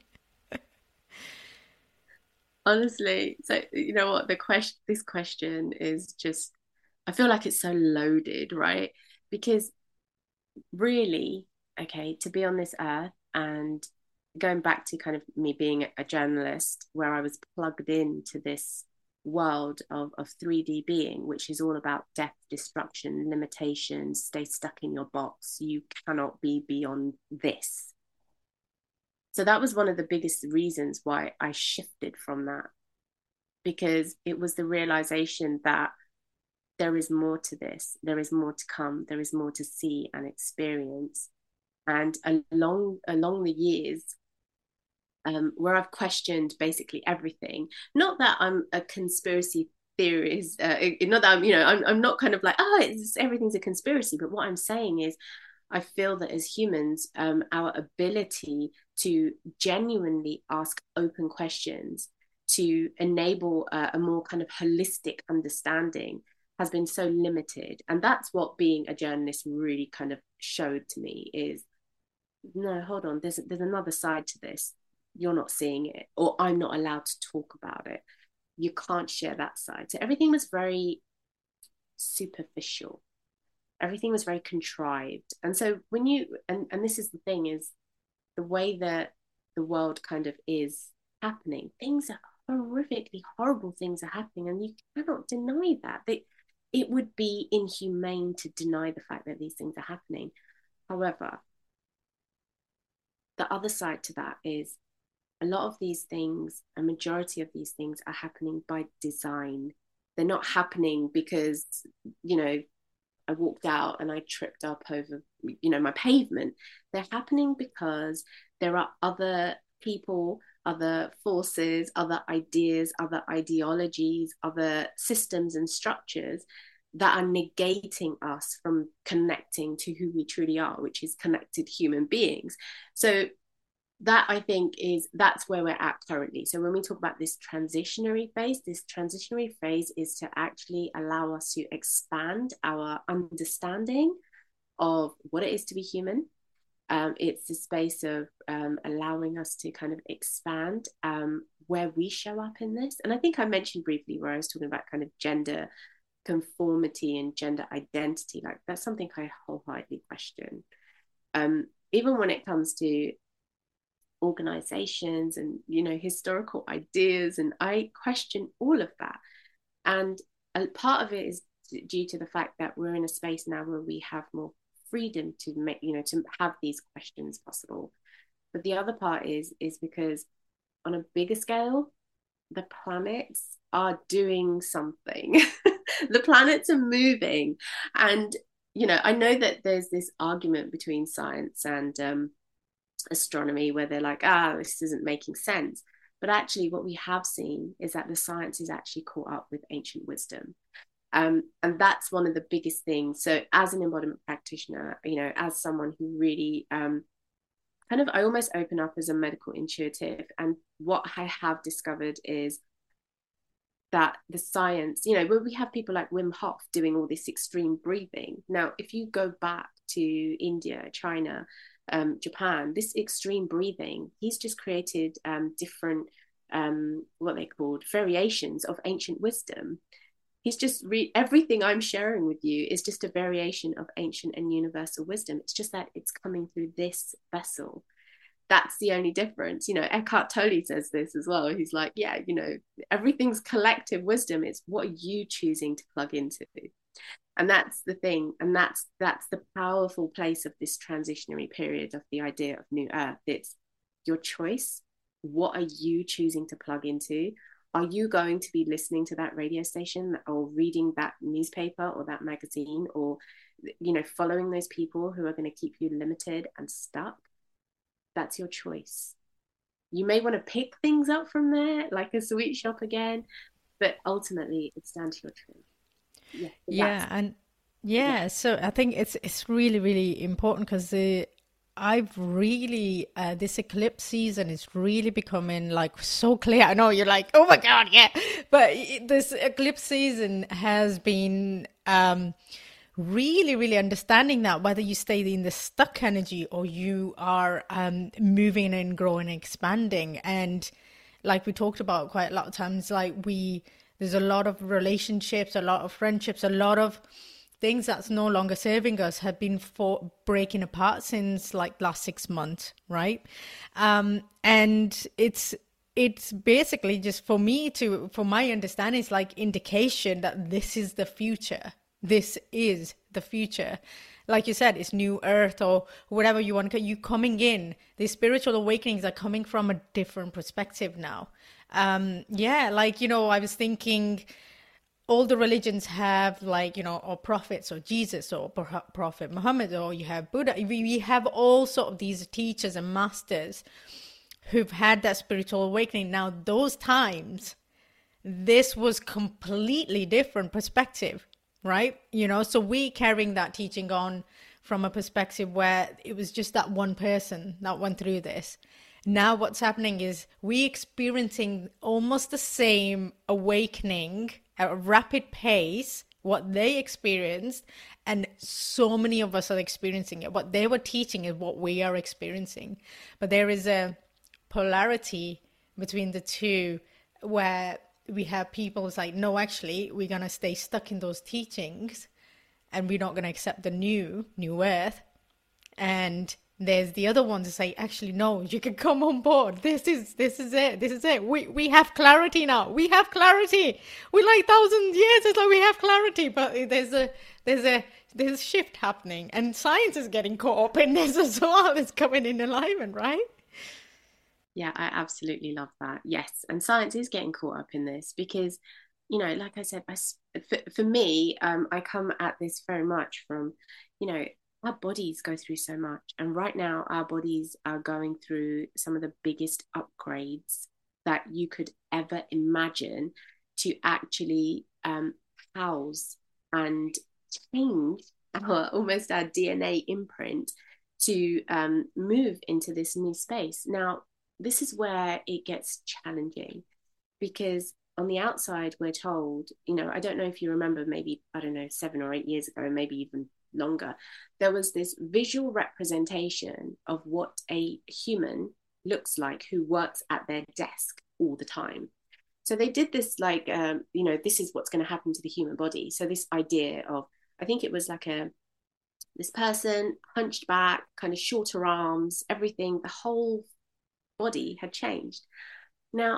Honestly, so what, this question is just, I feel like it's so loaded, right? Because really, okay, to be on this earth, and going back to kind of me being a journalist, where I was plugged into this world of 3D being, which is all about death, destruction, limitations, stay stuck in your box, you cannot be beyond this. So that was one of the biggest reasons why I shifted from that, because it was the realization that there is more to this, there is more to come, there is more to see and experience. And along the years, where I've questioned basically everything, not that I'm a conspiracy theorist, not that I'm not kind of like, everything's a conspiracy, but what I'm saying is, I feel that as humans, our ability to genuinely ask open questions, to enable a more kind of holistic understanding, has been so limited. And that's what being a journalist really kind of showed to me is, no, hold on, there's another side to this. You're not seeing it, or I'm not allowed to talk about it. You can't share that side. So everything was very superficial. Everything was very contrived. And so when and this is the thing, is the way that the world kind of is happening, things are horrifically horrible, things are happening, and you cannot deny that. It would be inhumane to deny the fact that these things are happening. However, the other side to that is, a lot of these things, a majority of these things, are happening by design. They're not happening because, I walked out and I tripped up over, my pavement. They're happening because there are other people other forces, other ideas, other ideologies, other systems and structures that are negating us from connecting to who we truly are, which is connected human beings. So that, I think, that's where we're at currently. So when we talk about this transitionary phase is to actually allow us to expand our understanding of what it is to be human. It's the space of allowing us to kind of expand where we show up in this. And I think I mentioned briefly where I was talking about kind of gender conformity and gender identity. Like, that's something I wholeheartedly question. Even when it comes to organizations and, you know, historical ideas, and I question all of that. And a part of it is due to the fact that we're in a space now where we have more freedom to make, you know, to have these questions possible. But the other part is because on a bigger scale, the planets are doing something. The planets are moving. And, you know, I know that there's this argument between science and astronomy where they're like, this isn't making sense. But actually what we have seen is that the science is actually caught up with ancient wisdom. And that's one of the biggest things. So as an embodiment practitioner, you know, as someone who really kind of, I almost open up as a medical intuitive. And what I have discovered is that the science, you know, where we have people like Wim Hof doing all this extreme breathing. Now, if you go back to India, China, Japan, this extreme breathing, he's just created different, what they called variations of ancient wisdom. He's just everything I'm sharing with you is just a variation of ancient and universal wisdom. It's just that it's coming through this vessel. That's the only difference. You know, Eckhart Tolle says this as well. He's like, yeah, you know, everything's collective wisdom. It's what are you choosing to plug into? And that's the thing. And that's the powerful place of this transitionary period of the idea of New Earth. It's your choice. What are you choosing to plug into? Are you going to be listening to that radio station or reading that newspaper or that magazine, or, you know, following those people who are going to keep you limited and stuck? That's your choice. You may want to pick things up from there, like a sweet shop again, but ultimately it's down to your choice. So I think it's really, really important because I've really this eclipse season is really becoming like so clear. I know you're like, oh my God, yeah, but this eclipse season has been really, really understanding that whether you stay in the stuck energy or you are moving and growing and expanding. And like we talked about quite a lot of times, like there's a lot of relationships, a lot of friendships, a lot of things that's no longer serving us have been breaking apart since like last 6 months, right? And it's basically just for my understanding, it's like indication that this is the future. This is the future. Like you said, it's new earth or whatever you want to call it. You coming in. These spiritual awakenings are coming from a different perspective now. Like, you know, I was thinking all the religions have like, you know, or prophets or Jesus or Prophet Muhammad, or you have Buddha. We have all sort of these teachers and masters who've had that spiritual awakening. Now, those times, this was completely different perspective. Right? You know, so we carrying that teaching on from a perspective where it was just that one person that went through this. Now what's happening is we experiencing almost the same awakening at a rapid pace, what they experienced, and so many of us are experiencing it. What they were teaching is what we are experiencing. But there is a polarity between the two where we have people who's like, no, actually, we're going to stay stuck in those teachings and we're not going to accept the new earth. And there's the other ones that say, actually, no, you can come on board. This is it. We have clarity now. We have clarity. We're like 1,000 years. It's like we have clarity, but there's a shift happening, and science is getting caught up in this as well. It's coming in alignment, right? Yeah, I absolutely love that. Yes. And science is getting caught up in this because, you know, like I said, for me, I come at this very much from, you know, our bodies go through so much. And right now, our bodies are going through some of the biggest upgrades that you could ever imagine to actually house and change almost our DNA imprint to move into this new space. Now, this is where it gets challenging, because on the outside, we're told, I don't know if you remember, maybe, I don't know, 7 or 8 years ago, maybe even longer, there was this visual representation of what a human looks like who works at their desk all the time. So they did this like, this is what's going to happen to the human body. So this idea of, I think it was like this person hunched back, kind of shorter arms, everything, the whole body had changed. Now,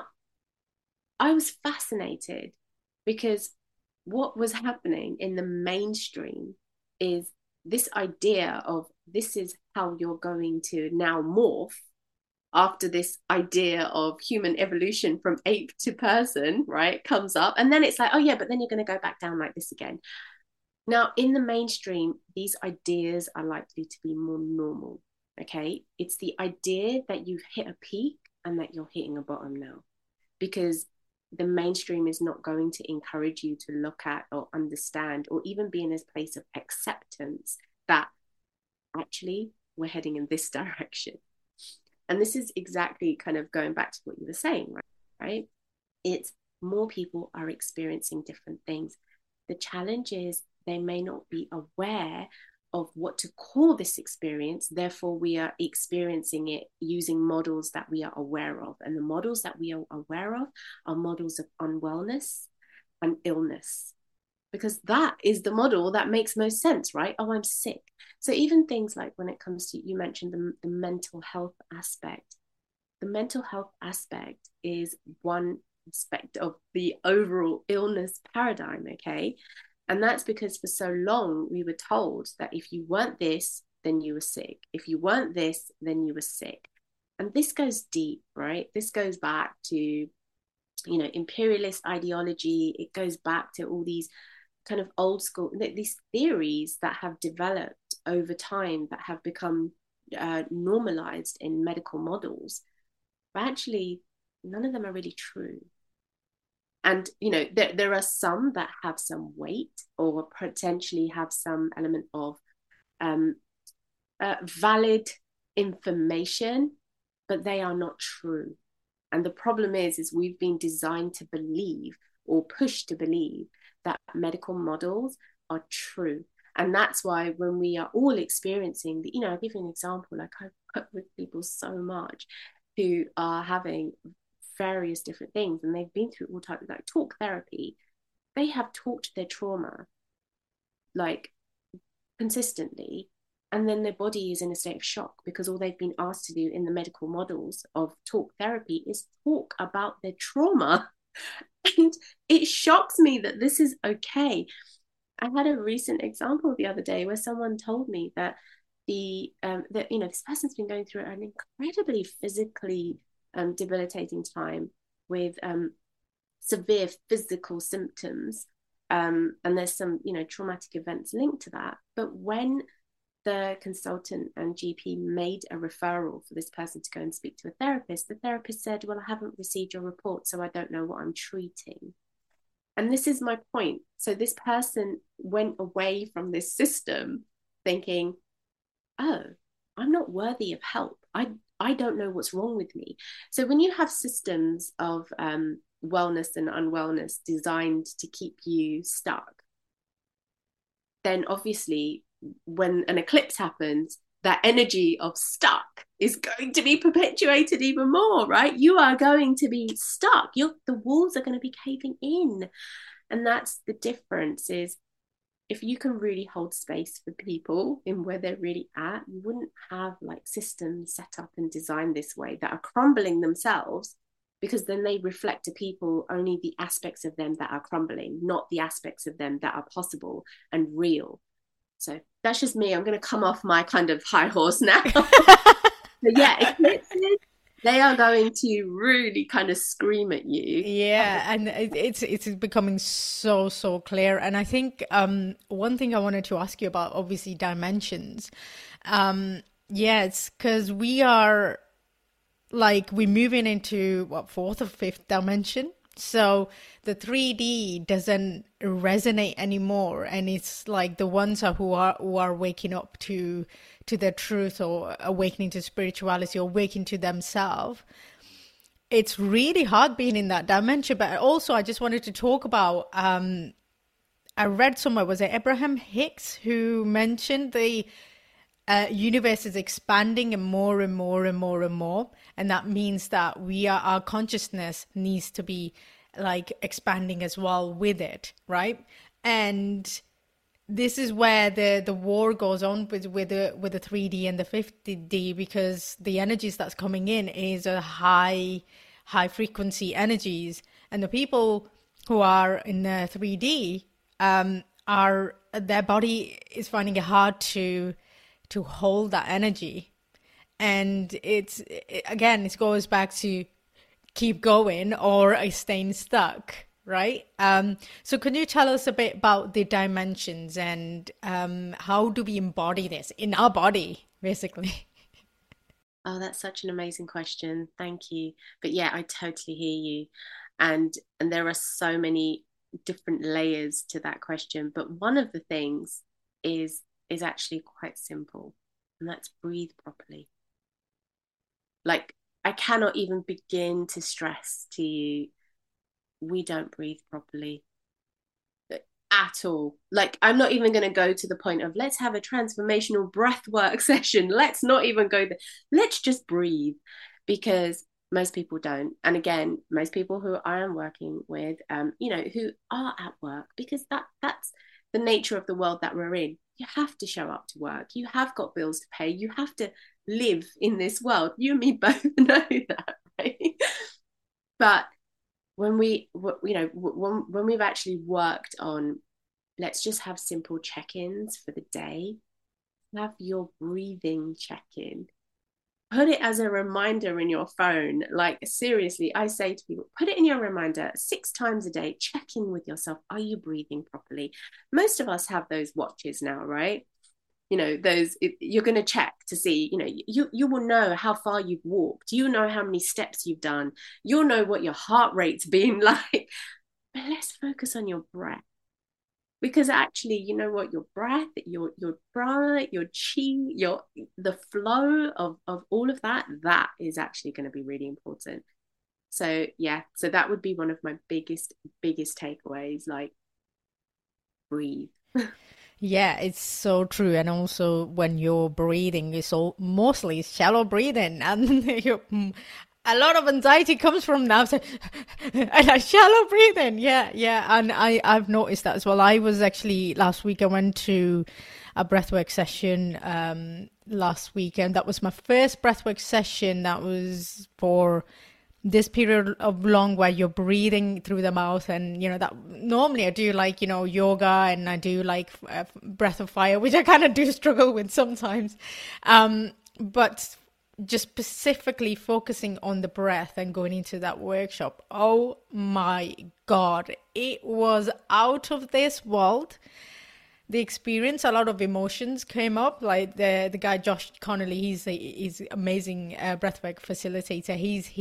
I was fascinated because what was happening in the mainstream is this idea of this is how you're going to now morph after this idea of human evolution from ape to person, right, comes up. And then it's like, oh yeah, but then you're going to go back down like this again. Now, in the mainstream, these ideas are likely to be more normal, okay? It's the idea that you've hit a peak and that you're hitting a bottom now, because the mainstream is not going to encourage you to look at or understand or even be in a place of acceptance that actually we're heading in this direction. And this is exactly kind of going back to what you were saying, right? It's more people are experiencing different things. The challenge is they may not be aware of what to call this experience. Therefore, we are experiencing it using models that we are aware of. And the models that we are aware of are models of unwellness and illness, because that is the model that makes most sense, right? Oh, I'm sick. So even things like when it comes to, you mentioned the mental health aspect. The mental health aspect is one aspect of the overall illness paradigm, okay? And that's because for so long we were told that if you weren't this, then you were sick. If you weren't this, then you were sick. And this goes deep, right? This goes back to, imperialist ideology. It goes back to all these kind of old school, these theories that have developed over time that have become normalized in medical models. But actually, none of them are really true. And, there are some that have some weight or potentially have some element of valid information, but they are not true. And the problem is we've been designed to believe or pushed to believe that medical models are true. And that's why when we are all experiencing I'll give you an example. Like, I work with people so much who are having various different things, and they've been through all types of like talk therapy. They have talked their trauma like consistently, and then their body is in a state of shock because all they've been asked to do in the medical models of talk therapy is talk about their trauma. And it shocks me that this is okay. I had a recent example the other day where someone told me that this person's been going through an incredibly physically debilitating time with severe physical symptoms, and there's some traumatic events linked to that. But when the consultant and GP made a referral for this person to go and speak to a therapist, the therapist said, well, I haven't received your report, so I don't know what I'm treating. And this is my point. So this person went away from this system thinking, oh, I'm not worthy of help. I don't know what's wrong with me. So when you have systems of wellness and unwellness designed to keep you stuck, then obviously when an eclipse happens, that energy of stuck is going to be perpetuated even more, right? You are going to be stuck. The walls are going to be caving in. And that's the difference, is if you can really hold space for people in where they're really at, you wouldn't have like systems set up and designed this way that are crumbling themselves, because then they reflect to people only the aspects of them that are crumbling, not the aspects of them that are possible and real. So that's just me. I'm going to come off my kind of high horse now. But yeah, eclipses, They are going to really kind of scream at you. Yeah, and it's becoming so clear. And I think one thing I wanted to ask you about, obviously, dimensions. Yeah, it's because we're moving into what, fourth or fifth dimension. So the 3D doesn't resonate anymore, and it's like the ones who are waking up to their truth, or awakening to spirituality, or waking to themselves. It's really hard being in that dimension. But also, I just wanted to talk about. I read somewhere, was it Abraham Hicks, who mentioned the universe is expanding and more and more and more and more, and that means that our consciousness needs to be like expanding as well with it, right? And this is where the war goes on with the 3D and the 50D, because the energies that's coming in is a high frequency energies, and the people who are in the 3D are, their body is finding it hard to hold that energy. And again, it goes back to keep going or staying stuck, right? So can you tell us a bit about the dimensions, and how do we embody this in our body, basically? Oh, that's such an amazing question. Thank you. But yeah, I totally hear you. And there are so many different layers to that question. But one of the things is actually quite simple, and that's breathe properly. Like, I cannot even begin to stress to you, we don't breathe properly at all. Like, I'm not even going to go to the point of let's have a transformational breath work session. Let's not even go there. Let's just breathe, because most people don't. And again, most people who I am working with, who are at work, because that's the nature of the world that we're in. You have to show up to work. You have got bills to pay. You have to live in this world. You and me both know that, right? But when when we've actually worked on, let's just have simple check-ins for the day. Have your breathing check-in. Put it as a reminder in your phone. Like, seriously, I say to people, put it in your reminder 6 times a day. Check in with yourself. Are you breathing properly? Most of us have those watches now, right? You're going to check to see, you will know how far you've walked. You know how many steps you've done. You'll know what your heart rate's been like. But let's focus on your breath. Because actually, you know what, your breath, your prana, your chi, the flow of all of that is actually going to be really important. So yeah, so that would be one of my biggest takeaways, like, breathe. Yeah, it's so true. And also, when you're breathing, it's all mostly shallow breathing, and a lot of anxiety comes from that. So, and I shallow breathing. Yeah. And I've noticed that as well. I was actually, last week, I went to a breathwork session last week, and that was my first breathwork session. That was for this period of long where you're breathing through the mouth. And that normally I do, like, yoga, and I do like breath of fire, which I kind of do struggle with sometimes, but just specifically focusing on the breath and going into that workshop, oh my God, it was out of this world. The experience, a lot of emotions came up. Like the guy Josh Connolly, he's amazing breathwork facilitator.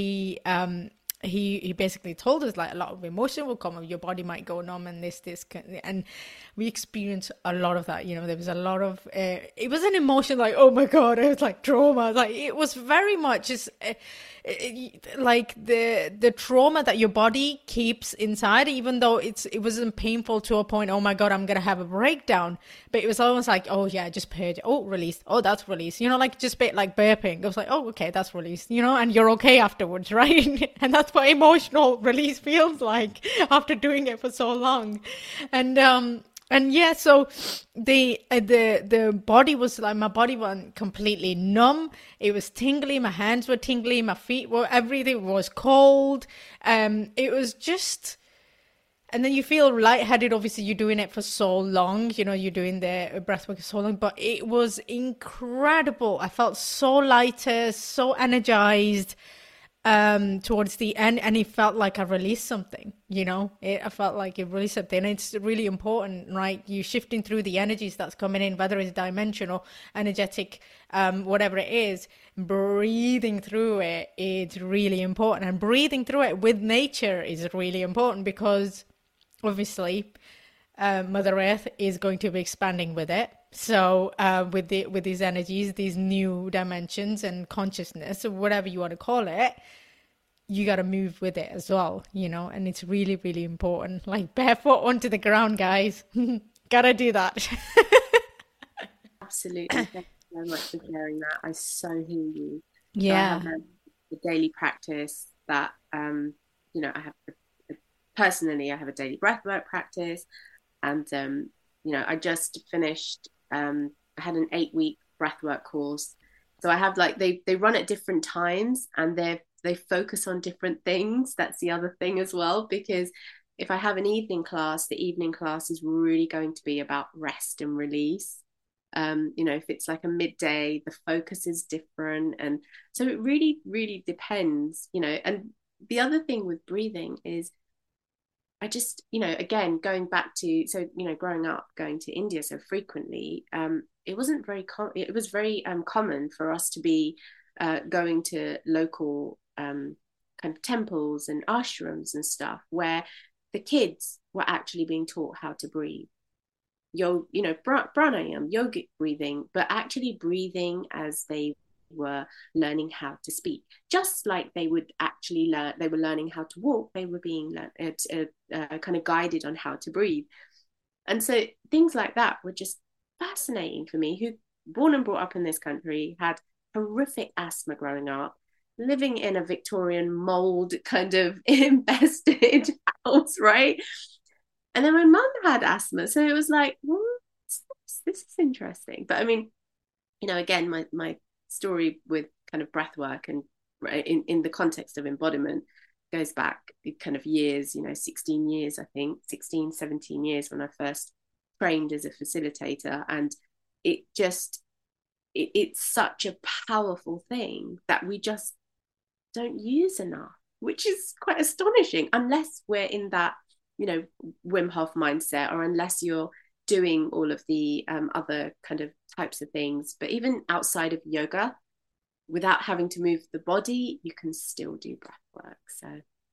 He basically told us, like, a lot of emotion will come up. Your body might go numb, and and we experienced a lot of that. There was a lot of it was an emotion, like, oh my God, it was like trauma. Like, it was very much just like the trauma that your body keeps inside, even though it wasn't painful to a point, oh my God, I'm gonna have a breakdown. But it was almost like, oh yeah, just purge. Oh, release. Oh, that's released. Like, just bit like burping. It was like, oh, okay, that's released. And you're okay afterwards, right? And that's what emotional release feels like after doing it for so long. And yeah, so the body was like, my body went completely numb. It was tingly. My hands were tingly. My feet were, everything was cold. It was just, and then you feel lightheaded. Obviously, you're doing it for so long. You're doing the breathwork for so long, but it was incredible. I felt so lighter, so energized. towards the end, and it felt like I released something, I felt like it released something. And it's really important, right? You shifting through the energies that's coming in, whether it's dimensional, energetic, whatever it is, breathing through it is really important. And breathing through it with nature is really important, because obviously Mother Earth is going to be expanding with it. So with these energies, these new dimensions and consciousness, or whatever you want to call it, you got to move with it as well, and it's really, really important. Like barefoot onto the ground, guys. Gotta do that. Absolutely. Thank you so much for sharing that. I so hear you. So I Yeah. have a daily practice that, I have personally, I have a daily breathwork practice, and I just finished. I had an 8-week breathwork course, so I have like they run at different times, and they focus on different things. That's the other thing as well, because if I have an evening class, the evening class is really going to be about rest and release. If it's like a midday, the focus is different, and so it really, really depends. And the other thing with breathing is I just, again, going back to, so, growing up, going to India so frequently, it wasn't very, it was very common for us to be going to local kind of temples and ashrams and stuff where the kids were actually being taught how to breathe. Pranayam, yogic breathing, but actually breathing as they were learning how to speak. Just like they would actually learn, they were learning how to walk, they were being kind of guided on how to breathe. And so things like that were just fascinating for me, who born and brought up in this country, had horrific asthma growing up, living in a Victorian mold kind of infested house, right? And then my mum had asthma. So it was like, this is interesting. But I mean, again, my story with kind of breath work and in the context of embodiment goes back kind of years, 16 years, I think, 16, 17 years when I first trained as a facilitator. And it's such a powerful thing that we just don't use enough, which is quite astonishing, unless we're in that, Wim Hof mindset, or unless you're doing all of the other kind of types of things. But even outside of yoga, without having to move the body, you can still do breath work. So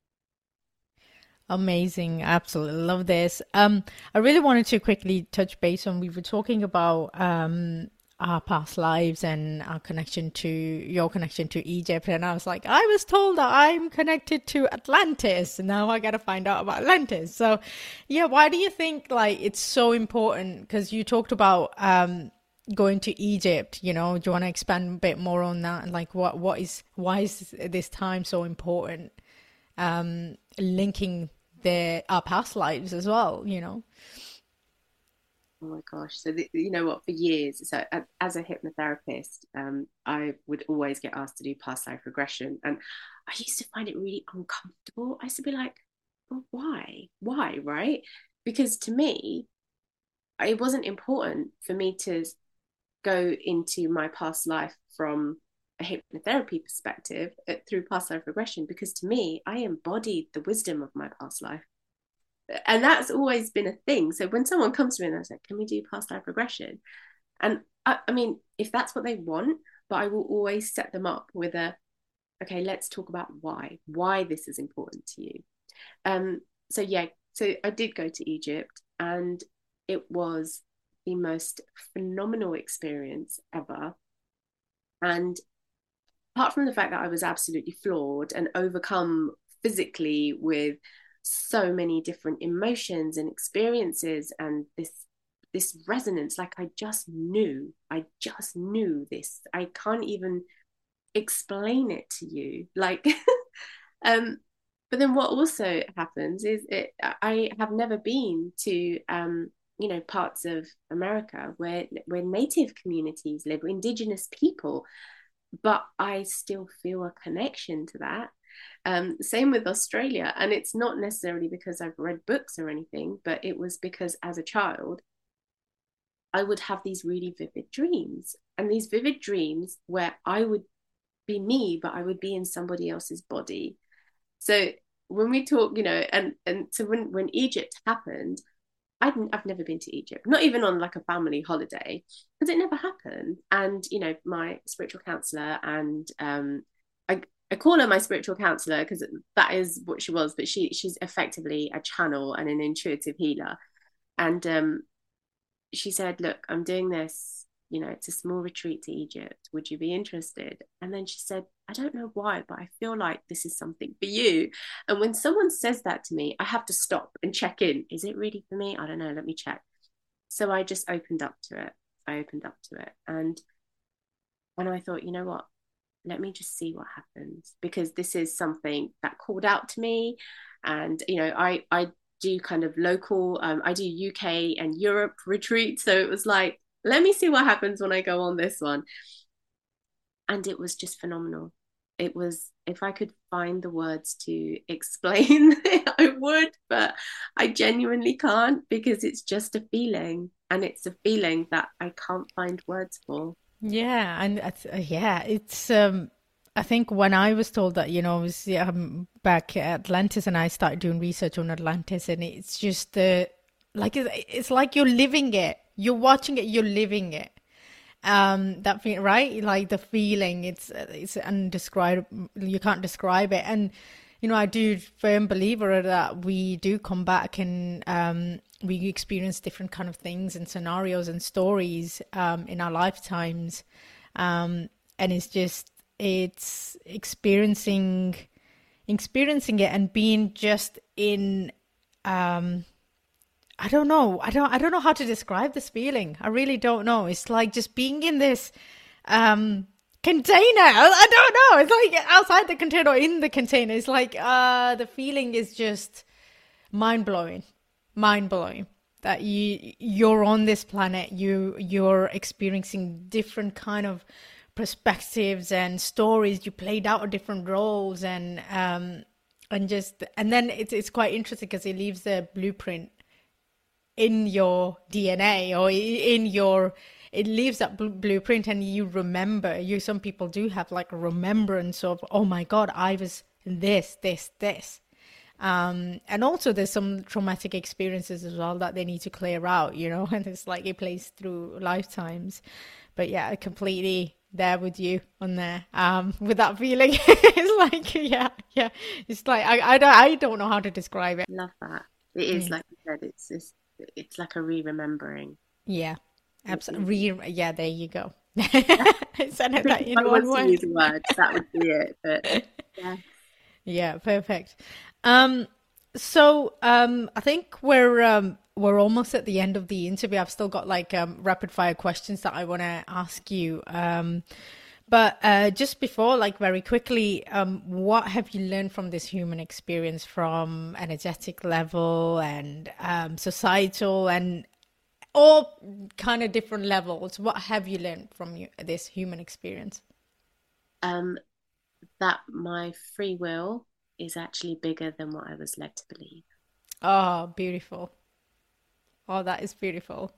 Amazing. Absolutely love this. I really wanted to quickly touch base on, we were talking about our past lives and our connection to your connection to Egypt. And I was like, I was told that I'm connected to Atlantis. Now I got to find out about Atlantis. So yeah, why do you think like it's so important? Because you talked about going to Egypt, do you want to expand a bit more on that? And like why is this time so important? Linking our past lives as well, Oh my gosh. So, you know what, for years, so as a hypnotherapist, I would always get asked to do past life regression. And I used to find it really uncomfortable. I used to be like, well, why? Why? Right? Because to me, it wasn't important for me to go into my past life from a hypnotherapy perspective through past life regression, because to me, I embodied the wisdom of my past life. And that's always been a thing. So when someone comes to me and I say, can we do past life regression? And I mean, if that's what they want, but I will always set them up with okay, let's talk about why this is important to you. So yeah, so I did go to Egypt, and it was the most phenomenal experience ever. And apart from the fact that I was absolutely flawed and overcome physically with so many different emotions and experiences, and this resonance, like I just knew this. I can't even explain it to you, like but then what also happens is I have never been to parts of America where native communities live, indigenous people, but I still feel a connection to that. Same with Australia. And it's not necessarily because I've read books or anything, but it was because as a child, I would have these really vivid dreams. And these vivid dreams where I would be me, but I would be in somebody else's body. So when we talk, and so when Egypt happened, I've never been to Egypt, not even on like a family holiday, because it never happened. And my spiritual counselor, and I call her my spiritual counselor because that is what she was, but she's effectively a channel and an intuitive healer. And she said, "Look, I'm doing this. It's a small retreat to Egypt. Would you be interested?" And then she said, "I don't know why, but I feel like this is something for you." And when someone says that to me, I have to stop and check in. Is it really for me? I don't know. Let me check. So I just opened up to it. And I thought, you know what? Let me just see what happens, because this is something that called out to me. And I do kind of local, I do UK and Europe retreats, so it was like, let me see what happens when I go on this one. And it was just phenomenal. It was, if I could find the words to explain it, I would, but I genuinely can't, because it's just a feeling, and it's a feeling that I can't find words for. Yeah, and yeah, it's I think when I was told that, I was back at Atlantis and I started doing research on Atlantis, and it's just it's like you're living it, you're watching it, you're living it. That feeling, right? Like the feeling, it's undescribable. You can't describe it. And I do firm believer that we do come back and we experience different kind of things and scenarios and stories in our lifetimes, and it's experiencing it and being just in. I don't know. I don't know how to describe this feeling. I really don't know. It's like just being in this container. I don't know. It's like outside the container or in the container. It's like the feeling is just mind blowing. Mind blowing. That you're on this planet. You're experiencing different kind of perspectives and stories. You played out different roles, and then it's quite interesting because it leaves a blueprint in your DNA, or it leaves that blueprint, and you remember. Some people do have like a remembrance of, oh my God, I was this. And also there's some traumatic experiences as well that they need to clear out, and it's like it plays through lifetimes. But yeah, I completely there with you on there, with that feeling. It's like, yeah. It's like, I don't know how to describe it. Love that. It is, like you said, it's like a re-remembering. Yeah, absolutely. Yeah, there you go. Said it that in one word. Use words, that would be it. But yeah. Yeah, perfect. So I think we're almost at the end of the interview. I've still got like rapid fire questions that I want to ask you. But just before, like very quickly, what have you learned from this human experience, from energetic level and societal and all kind of different levels? What have you learned from this human experience? That my free will is actually bigger than what I was led to believe. Oh, beautiful. Oh, that is beautiful.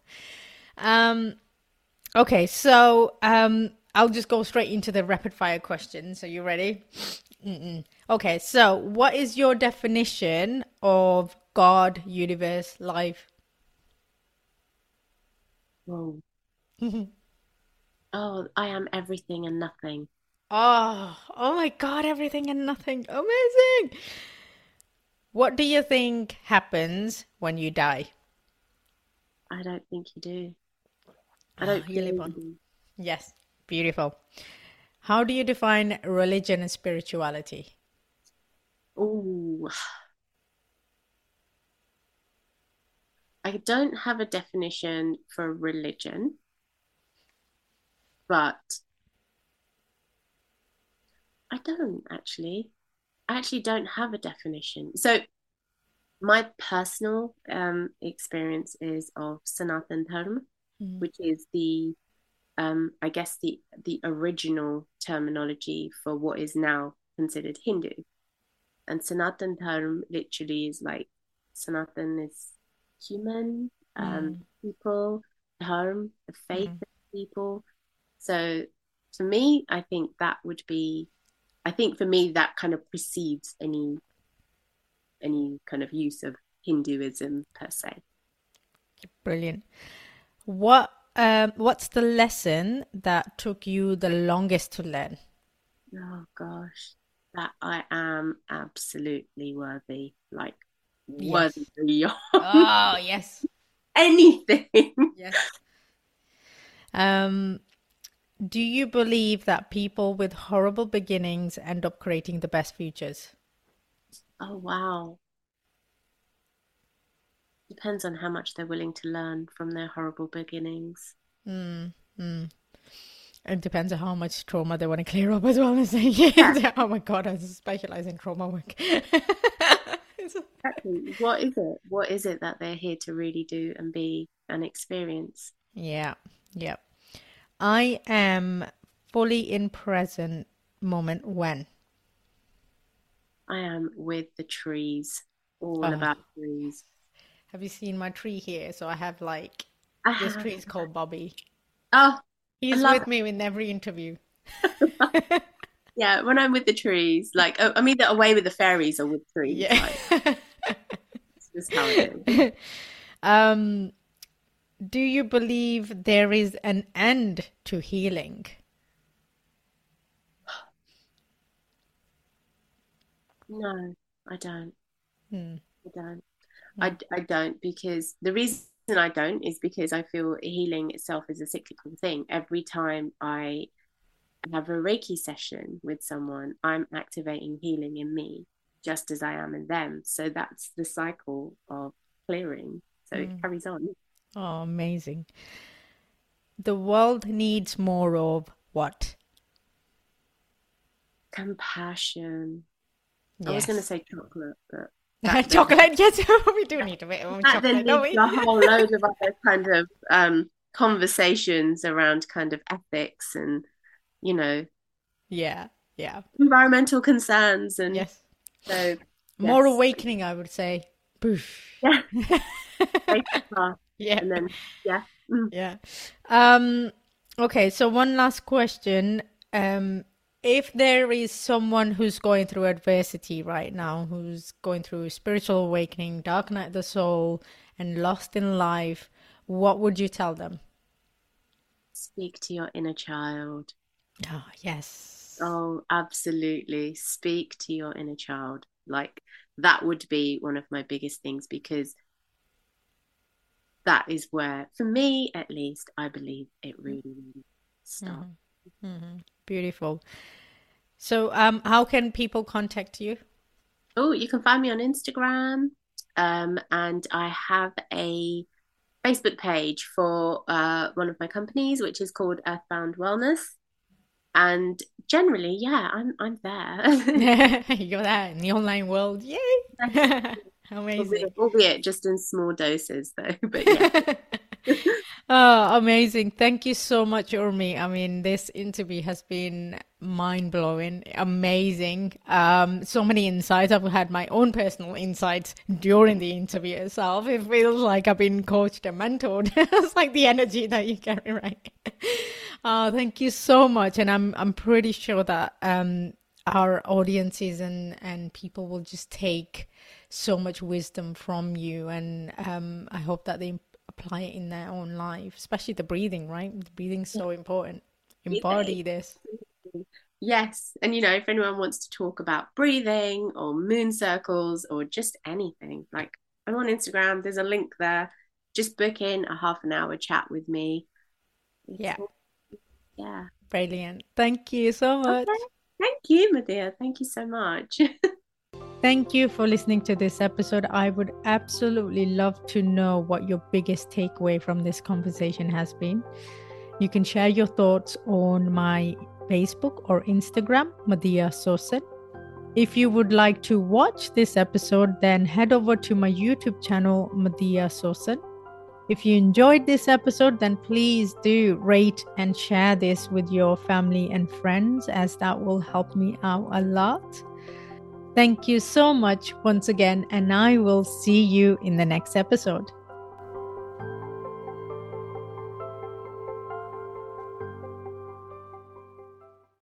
Okay, so I'll just go straight into the rapid fire questions. Are you ready? Okay, so what is your definition of God, universe, life? Whoa. Oh, I am everything and nothing. Oh my God, everything and nothing. Amazing. What do you think happens when you die? I don't think you do. I don't You live think on. you do. Yes, beautiful. How do you define religion and spirituality? Oh, I don't have a definition for religion, but I don't actually. I actually don't have a definition. So my personal experience is of Sanatan Dharma, Mm, which is I guess the original terminology for what is now considered Hindu. And Sanatan Dharma literally is like, Sanatan is human, mm, people, Dharma, the faith mm, of people. So for me, I think that would be, I think for me that kind of precedes any kind of use of Hinduism per se. Brilliant. What's the lesson that took you the longest to learn? Oh gosh, that I am absolutely worthy, like worthy Yes. beyond Oh, yes. anything. Yes. Do you believe that people with horrible beginnings end up creating the best futures? Oh wow. Depends on how much they're willing to learn from their horrible beginnings. Mm, mm. It depends on how much trauma they want to clear up as well. As saying, Yeah, oh my God, I specialize in trauma work. exactly. What is it? What is it that they're here to really do and be and experience? Yeah, yeah. I am fully in present moment when. I am with the trees, all Oh, about trees. have you seen my tree here? So I have like I this have. tree is called Bobby. Oh, I He's love with me in every interview. it. Yeah, when I'm with the trees, like I'm either away with the fairies or with trees. Yeah. Like it's just how it is. um, do you believe there is an end to healing? No, I don't. Hmm. I don't. Hmm. I don't because the reason I don't is because I feel healing itself is a cyclical thing. Every time I have a Reiki session with someone, I'm activating healing in me just as I am in them. So that's the cycle of clearing. So it Hmm. carries on. Oh, amazing. The world needs more of what? Compassion. I was going to Yes. say chocolate, but that then Chocolate, yes, we do need a bit of that then chocolate, don't leaves we? a whole load of other kind of conversations around kind of ethics and you know Yeah, yeah, environmental concerns and yes. so More yes, awakening, I would say. Boosh. yeah, great path. Yeah, And then yeah, yeah. Um, okay, so one last question. If there is someone who's going through adversity right now, who's going through spiritual awakening, dark night of the soul, and lost in life, what would you tell them? speak to your inner child. Oh, yes. Oh, absolutely. Speak to your inner child. Like that would be one of my biggest things because that is where, for me at least, I believe it really starts. Mm-hmm. Mm-hmm. Beautiful. So, how can people contact you? Oh, you can find me on Instagram. And I have a Facebook page for one of my companies, which is called Earthbound Wellness. And generally, yeah, I'm there. You're that in the online world. Yay! Amazing. Albeit just in small doses, though. But yeah. Oh, amazing. Thank you so much, Urmi. I mean, this interview has been mind-blowing, amazing. So many insights. I've had my own personal insights during the interview itself. It feels like I've been coached and mentored. It's like the energy that you carry, right? Thank you so much. And I'm pretty sure that our audiences and people will just take so much wisdom from you. And I hope that they apply it in their own life, especially the breathing, right? The breathing's so important. Embody this. Yes. And, if anyone wants to talk about breathing or moon circles or just anything, like I'm on Instagram, there's a link there. Just book in a half an hour chat with me. Yeah. Yeah. Brilliant. Thank you so much. Okay. Thank you, Madhya. Thank you so much. Thank you for listening to this episode. I would absolutely love to know what your biggest takeaway from this conversation has been. You can share your thoughts on my Facebook or Instagram, Madhya Sosan. If you would like to watch this episode, then head over to my YouTube channel, Madhya Sosan. If you enjoyed this episode, then please do rate and share this with your family and friends, as that will help me out a lot. Thank you so much once again, and I will see you in the next episode.